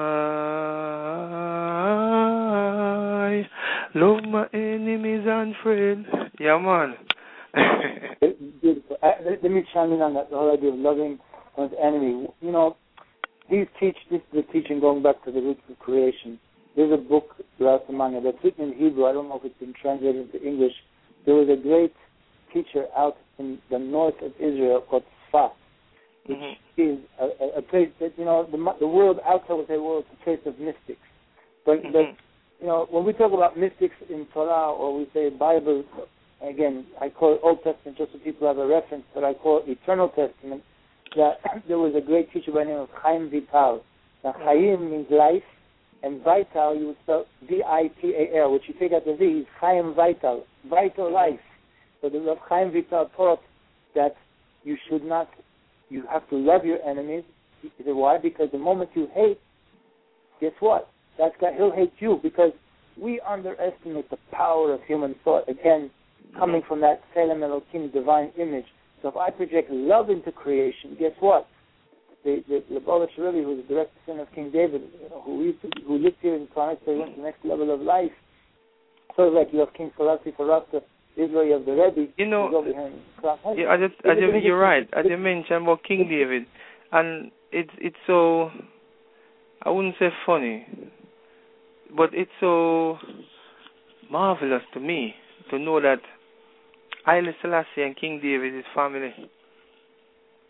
I love my enemies and friends. Yeah, man. Beautiful. Uh, let, let me chime in on that, the whole idea of loving one's enemy. You know, these teach, this is the teaching going back to the roots of creation. There's a book throughout the manga that's written in Hebrew. I don't know if it's been translated into English. There was a great teacher out in the north of Israel called Sfat, which mm-hmm. is a, a, a place that, you know, the, the world outside would say, well, it's a place of mystics. But, mm-hmm. but, you know, when we talk about mystics in Torah or we say Bible, again, I call it Old Testament just so people have a reference, but I call it Eternal Testament, that there was a great teacher by the name of Chaim Vital. Now, Chaim means life, and Vital, you would spell V I T A L, which you take out the V, is Chaim Vital, vital life. So the Rav Chaim Vital taught that you should not, you have to love your enemies. He said, why? Because the moment you hate, guess what? That guy, he'll hate you, because we underestimate the power of human thought, again, coming from that Tselem Elohim divine image. So if I project love into creation, guess what? The the Lubavitch Rebbe, who was the direct son of King David, you know, who used to, who lived here in Clarence, so he went to the next level of life. Sort of like you have King Selassie for Rasta, Israel, you have the Rebbe. You know, over here in yeah, I just, I just, you're right. As you mentioned about King David, and it's it's so, I wouldn't say funny, but it's so marvelous to me to know that Haile Selassie and King David is family.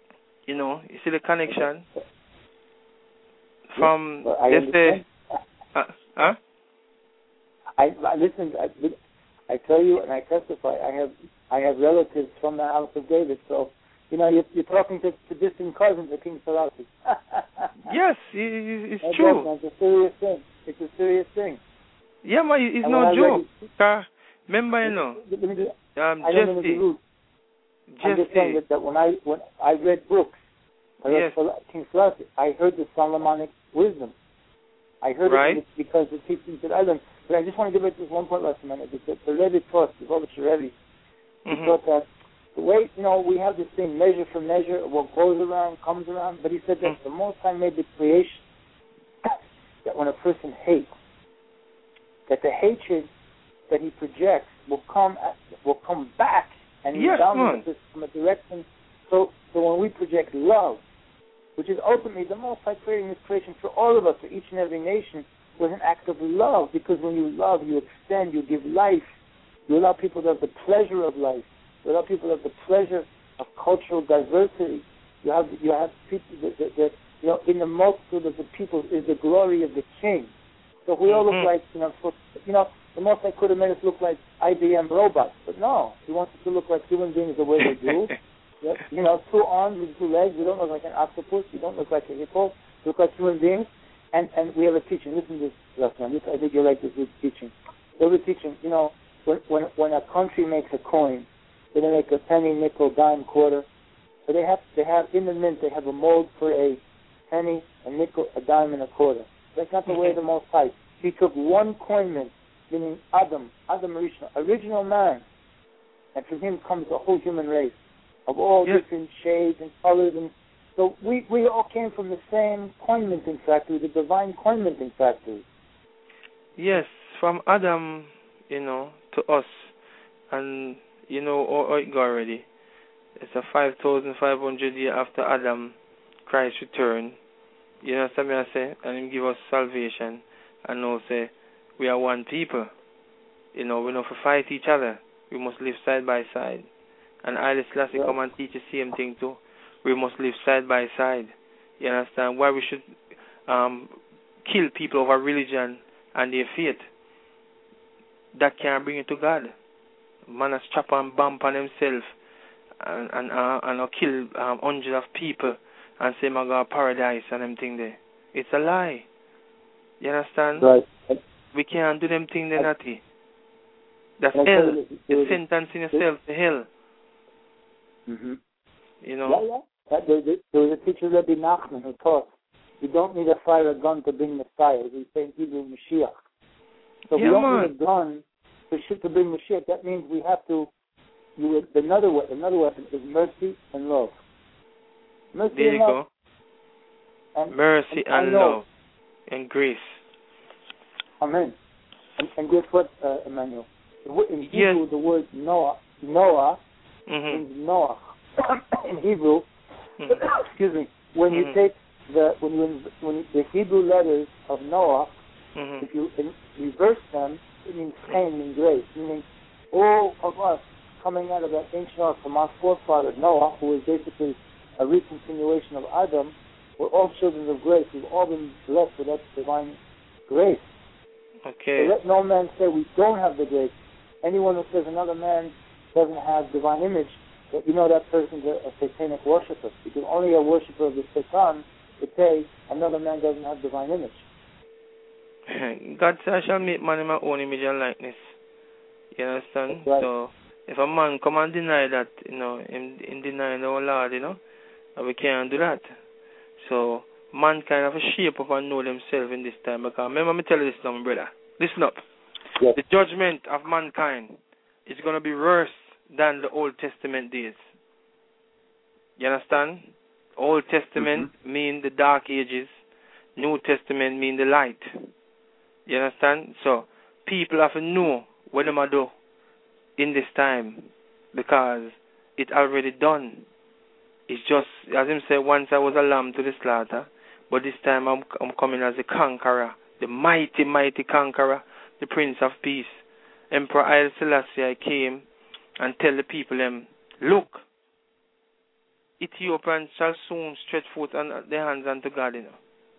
You know, you see the connection from well, I let's say, uh, huh? I, I listen. I, I tell you, and I testify. I have I have relatives from the house of David. So, you know, you're, you're talking to, to distant cousins of King Selassie. Yes, it, it's That's true. Right, it's a serious thing. It's a serious thing. Yeah, man, it's and no joke. Read, uh, remember, you know, um, I don't Jesse. know I'm just saying that, that when I when I read books, I read yes. King Selassie, I heard the Solomonic wisdom. I heard right. it because the teachings that I learned. But I just want to give it this one point last minute. The, the Rebbe taught, the Rebbe Rebbe, he mm-hmm. taught that the way, you know, we have this thing, measure for measure, what goes around comes around. But he said that mm-hmm. the Most High made the creation that when a person hates, that the hatred that he projects will come at, will come back and yes, rebound from a direction. So, so when we project love, which is ultimately the Most High creating this creation for all of us, for each and every nation, was an act of love. Because when you love, you extend, you give life, you allow people to have the pleasure of life, you allow people to have the pleasure of cultural diversity. You have, you have people that, that, that you know, in the multitude of the people is the glory of the King. So we all mm-hmm. look like, you know, for, you know, the Most High could have made us look like I B M robots, but no, He wants us to look like human beings the way they do. Yep. You know, two arms and two legs. We don't look like an octopus. We don't look like a hippo. We look like human beings. And and we have a teaching. Listen to this, Rasman. This, I think you like this teaching. They have a teaching. You know, when when when a country makes a coin, they make a penny, nickel, dime, quarter. So they have they have in the mint they have a mold for a penny, a nickel, a dime, and a quarter. That's not the way of the Most High. He took one coin mint, meaning Adam, Adam original, original man, and from him comes the whole human race of all yes. different shades and colors. And so we, we all came from the same coin minting factory, the divine coin minting factory. Yes, from Adam, you know, to us. And, you know, how it go already. It's a five thousand five hundred year after Adam, Christ returned. You know what I say? And Him give us salvation. And now say, we are one people. You know, we don't have to fight each other. We must live side by side. And Haile Selassie yeah. come and teach the same thing too. We must live side by side. You understand? Why we should um, kill people over religion and their faith. That can't bring it to God. Man has chop and bump on himself and and uh, and uh, kill um, hundreds of people and say, "My God, paradise," and them thing there. It's a lie. You understand? Right. We can't do them thing there, Natty. That's hell. You're sentencing yourself to hell. Mm-hmm. You know? Yeah, yeah. There, there, there was a teacher, Rabbi Nachman, who taught you don't need a fire gun to bring Messiah. He's saying Hebrew Mashiach. So yeah, we don't man. need a gun to shoot to bring Mashiach. That means we have to. You, another way, another weapon is mercy and love. Mercy there and you love. go. And, mercy and, and love and grace. Amen. And, and guess what, uh, Emmanuel? In Hebrew, yes. the word Noah, Noah mm-hmm. means Noah. In Hebrew, mm-hmm. excuse me, when mm-hmm. you take the when you when you, the Hebrew letters of Noah, mm-hmm. if you in, reverse them, it means Cain, means grace, meaning all of us coming out of that ancient earth from our forefather Noah, who is basically a recontinuation of Adam. We're all children of grace. We've all been blessed with that divine grace. Okay. So let no man say we don't have the grace. Anyone who says another man doesn't have divine image, that you know that person's a, a satanic worshiper. Because only a worshiper of the Satan would say another man doesn't have divine image. God said, I shall make man in my own image and likeness. You understand? Right. So if a man come and deny that, you know, in, in denying our Lord, you know, we can't do that. So mankind have a shape up and know themselves in this time. Because remember me tell you this now, my brother. Listen up. Yes. The judgment of mankind is going to be worse than the Old Testament days. You understand? Old Testament mm-hmm. mean the dark ages. New Testament mean the light. You understand? So people have to know what they must do in this time because it's already done. It's just, as him said, once I was a lamb to the slaughter, but this time I'm, I'm coming as a conqueror, the mighty, mighty conqueror, the Prince of Peace. Emperor Haile Selassie I came and tell the people them, look, Ethiopians shall soon stretch forth and their hands unto God, you know.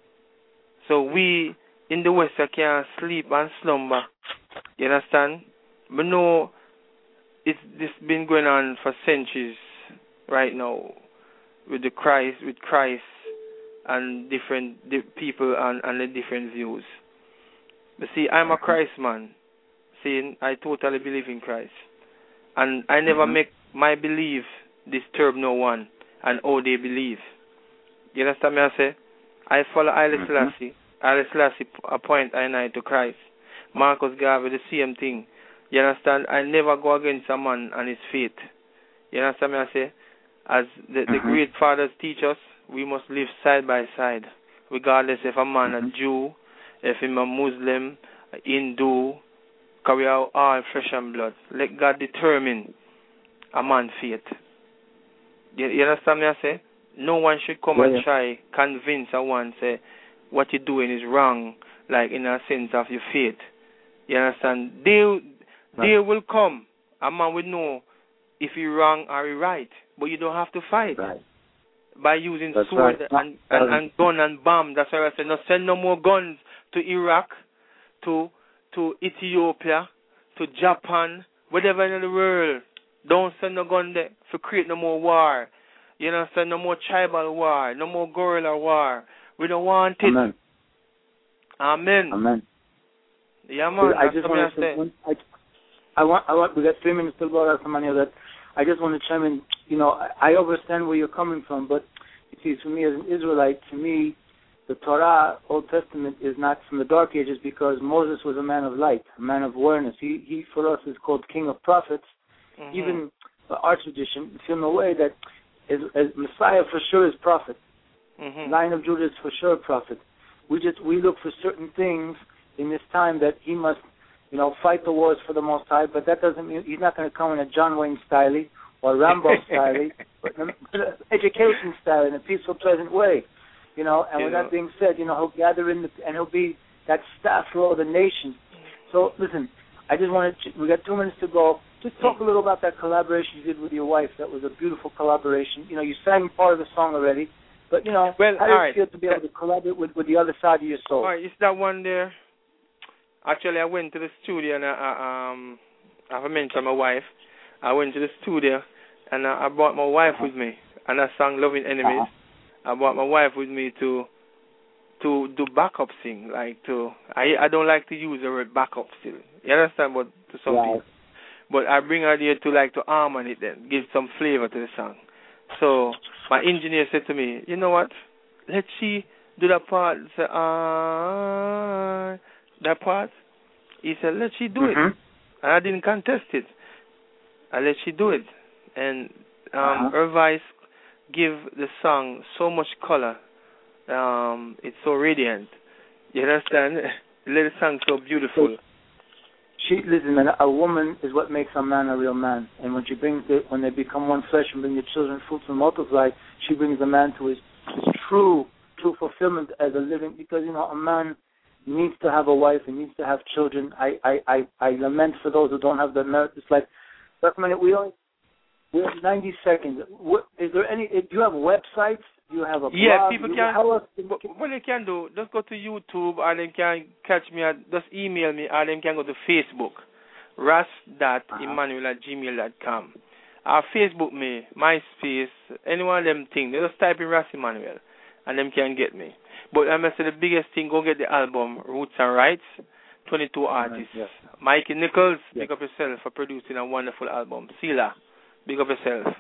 So we in the West can't sleep and slumber. You understand? But no, it's this been going on for centuries right now with the Christ, with Christ and different di- people and, and the different views. But see, I'm a Christ man. See, I totally believe in Christ. And I never mm-hmm. make my belief disturb no one and how they believe. You understand me I say? I follow Haile mm-hmm. Selassie. Haile Selassie appoint I and I to Christ. Marcus Garvey, the same thing. You understand? I never go against a man and his faith. You understand me I say? As the, the mm-hmm. great fathers teach us, we must live side by side, regardless if a man mm-hmm. a Jew, if he's a Muslim, a Hindu, because we are all flesh and blood. Let God determine a man's faith. You, you understand me I say? No one should come yeah, and yeah. try convince a one say what you're doing is wrong, like in a sense of your faith. You understand? They, right. they will come. A man will know if he's wrong or he's right. But you don't have to fight right. by using That's sword right. and, and, and gun and bomb. That's why I said, no, send no more guns to Iraq, to to Ethiopia, to Japan, whatever in the world. Don't send no gun there to create no more war. You know, send no more tribal war, no more guerrilla war. We don't want it. Amen. Amen. Amen. Yeah, man. I just want to say, one, I, I want, I want, we got three minutes to go out from any of that. I just want to chime in. You know, I, I understand where you're coming from, but you see, for me as an Israelite, to me, the Torah, Old Testament, is not from the Dark Ages because Moses was a man of light, a man of awareness. He, he for us, is called King of Prophets. Mm-hmm. Even our tradition, it's in a way that is, as Messiah for sure is prophet. Mm-hmm. Lion of Judah is for sure prophet. We just we look for certain things in this time that he must, you know, fight the wars for the Most High, but that doesn't mean he's not going to come in a John Wayne style or Rambo style, but in an education style in a peaceful, pleasant way, you know. And yeah. with that being said, you know, he'll gather in the, and he'll be that staff for all the nations. So listen, I just wanted to, we got two minutes to go. Just talk a little about that collaboration you did with your wife. That was a beautiful collaboration. You know, you sang part of the song already, but you know, well, how do you right. feel to be able to collaborate with, with the other side of your soul? All right, it's that one there. Actually, I went to the studio and I, I um, I have mentioned my wife. I went to the studio and I, I brought my wife uh-huh. with me, and I sang "Loving Enemies." Uh-huh. I brought my wife with me to to do backup sing, like to. I I don't like to use the word backup still. You understand? But to some right. people, but I bring her there to like to harmony it, then give some flavor to the song. So my engineer said to me, "You know what? Let she do that part." Say, ah. That part, he said, let she do mm-hmm. it. And I didn't contest it. I let she do it. And um, uh-huh. her voice give the song so much color. Um, it's so radiant. You understand? Let the song so beautiful. She, listen, man, a woman is what makes a man a real man. And when she brings it, when they become one flesh and bring the children fruits and multiply, she brings the man to his, his true, true fulfillment as a living. Because, you know, a man needs to have a wife and needs to have children. I, I, I, I lament for those who don't have the merit. It's like, look, man, we only we have ninety seconds. What, is there any? Do you have websites? Do you have a blog? Yeah, people you, can. How else can, what, what they can do? Just go to YouTube, or they can catch me. At, just email me, or they can go to Facebook, ras dot emmanuel at gmail dot com. Or Facebook me, MySpace, any one of them things. They just type in Ras Emmanuel, and them can get me. But I must say the biggest thing, go get the album Roots and Rights, twenty-two artists. Right, yes. Mikey Nichols, yes. Big up yourself for producing a wonderful album. Sila, big up yourself.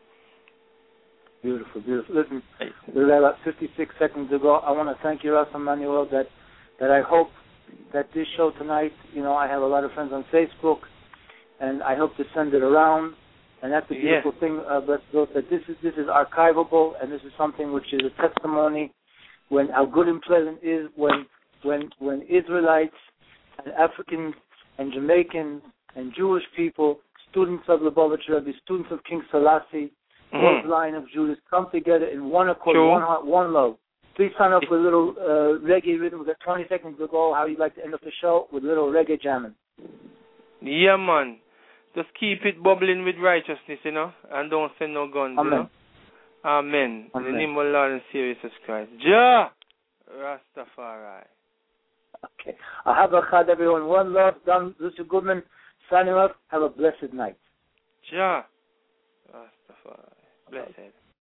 Beautiful, beautiful. Listen, we have about fifty-six seconds to go. I want to thank you, Ras Emmanuel, that, that I hope that this show tonight, you know, I have a lot of friends on Facebook, and I hope to send it around. And that's the beautiful yeah. thing, uh, that this is, this is archivable, and this is something which is a testimony when how good and pleasant is when when when Israelites and Africans and Jamaicans and Jewish people, students of the Lubavitch Rebbe, students of King Selassie, mm-hmm. the Lion of Judah, come together in one accord, sure. one heart, one love. Please sign up with a little uh, reggae rhythm. We've got twenty seconds to go. How you'd like to end up the show with a little reggae jamming? Yeah, man. Just keep it bubbling with righteousness, you know, and don't send no guns, Amen. you know. Amen. Amen. In the name of Lord and Savior Jesus Christ. Jah Rastafari. Okay. Ahabachad, everyone. One love. Don Lucia Goodman signing off. Have a blessed night. Jah Rastafari. Blessed.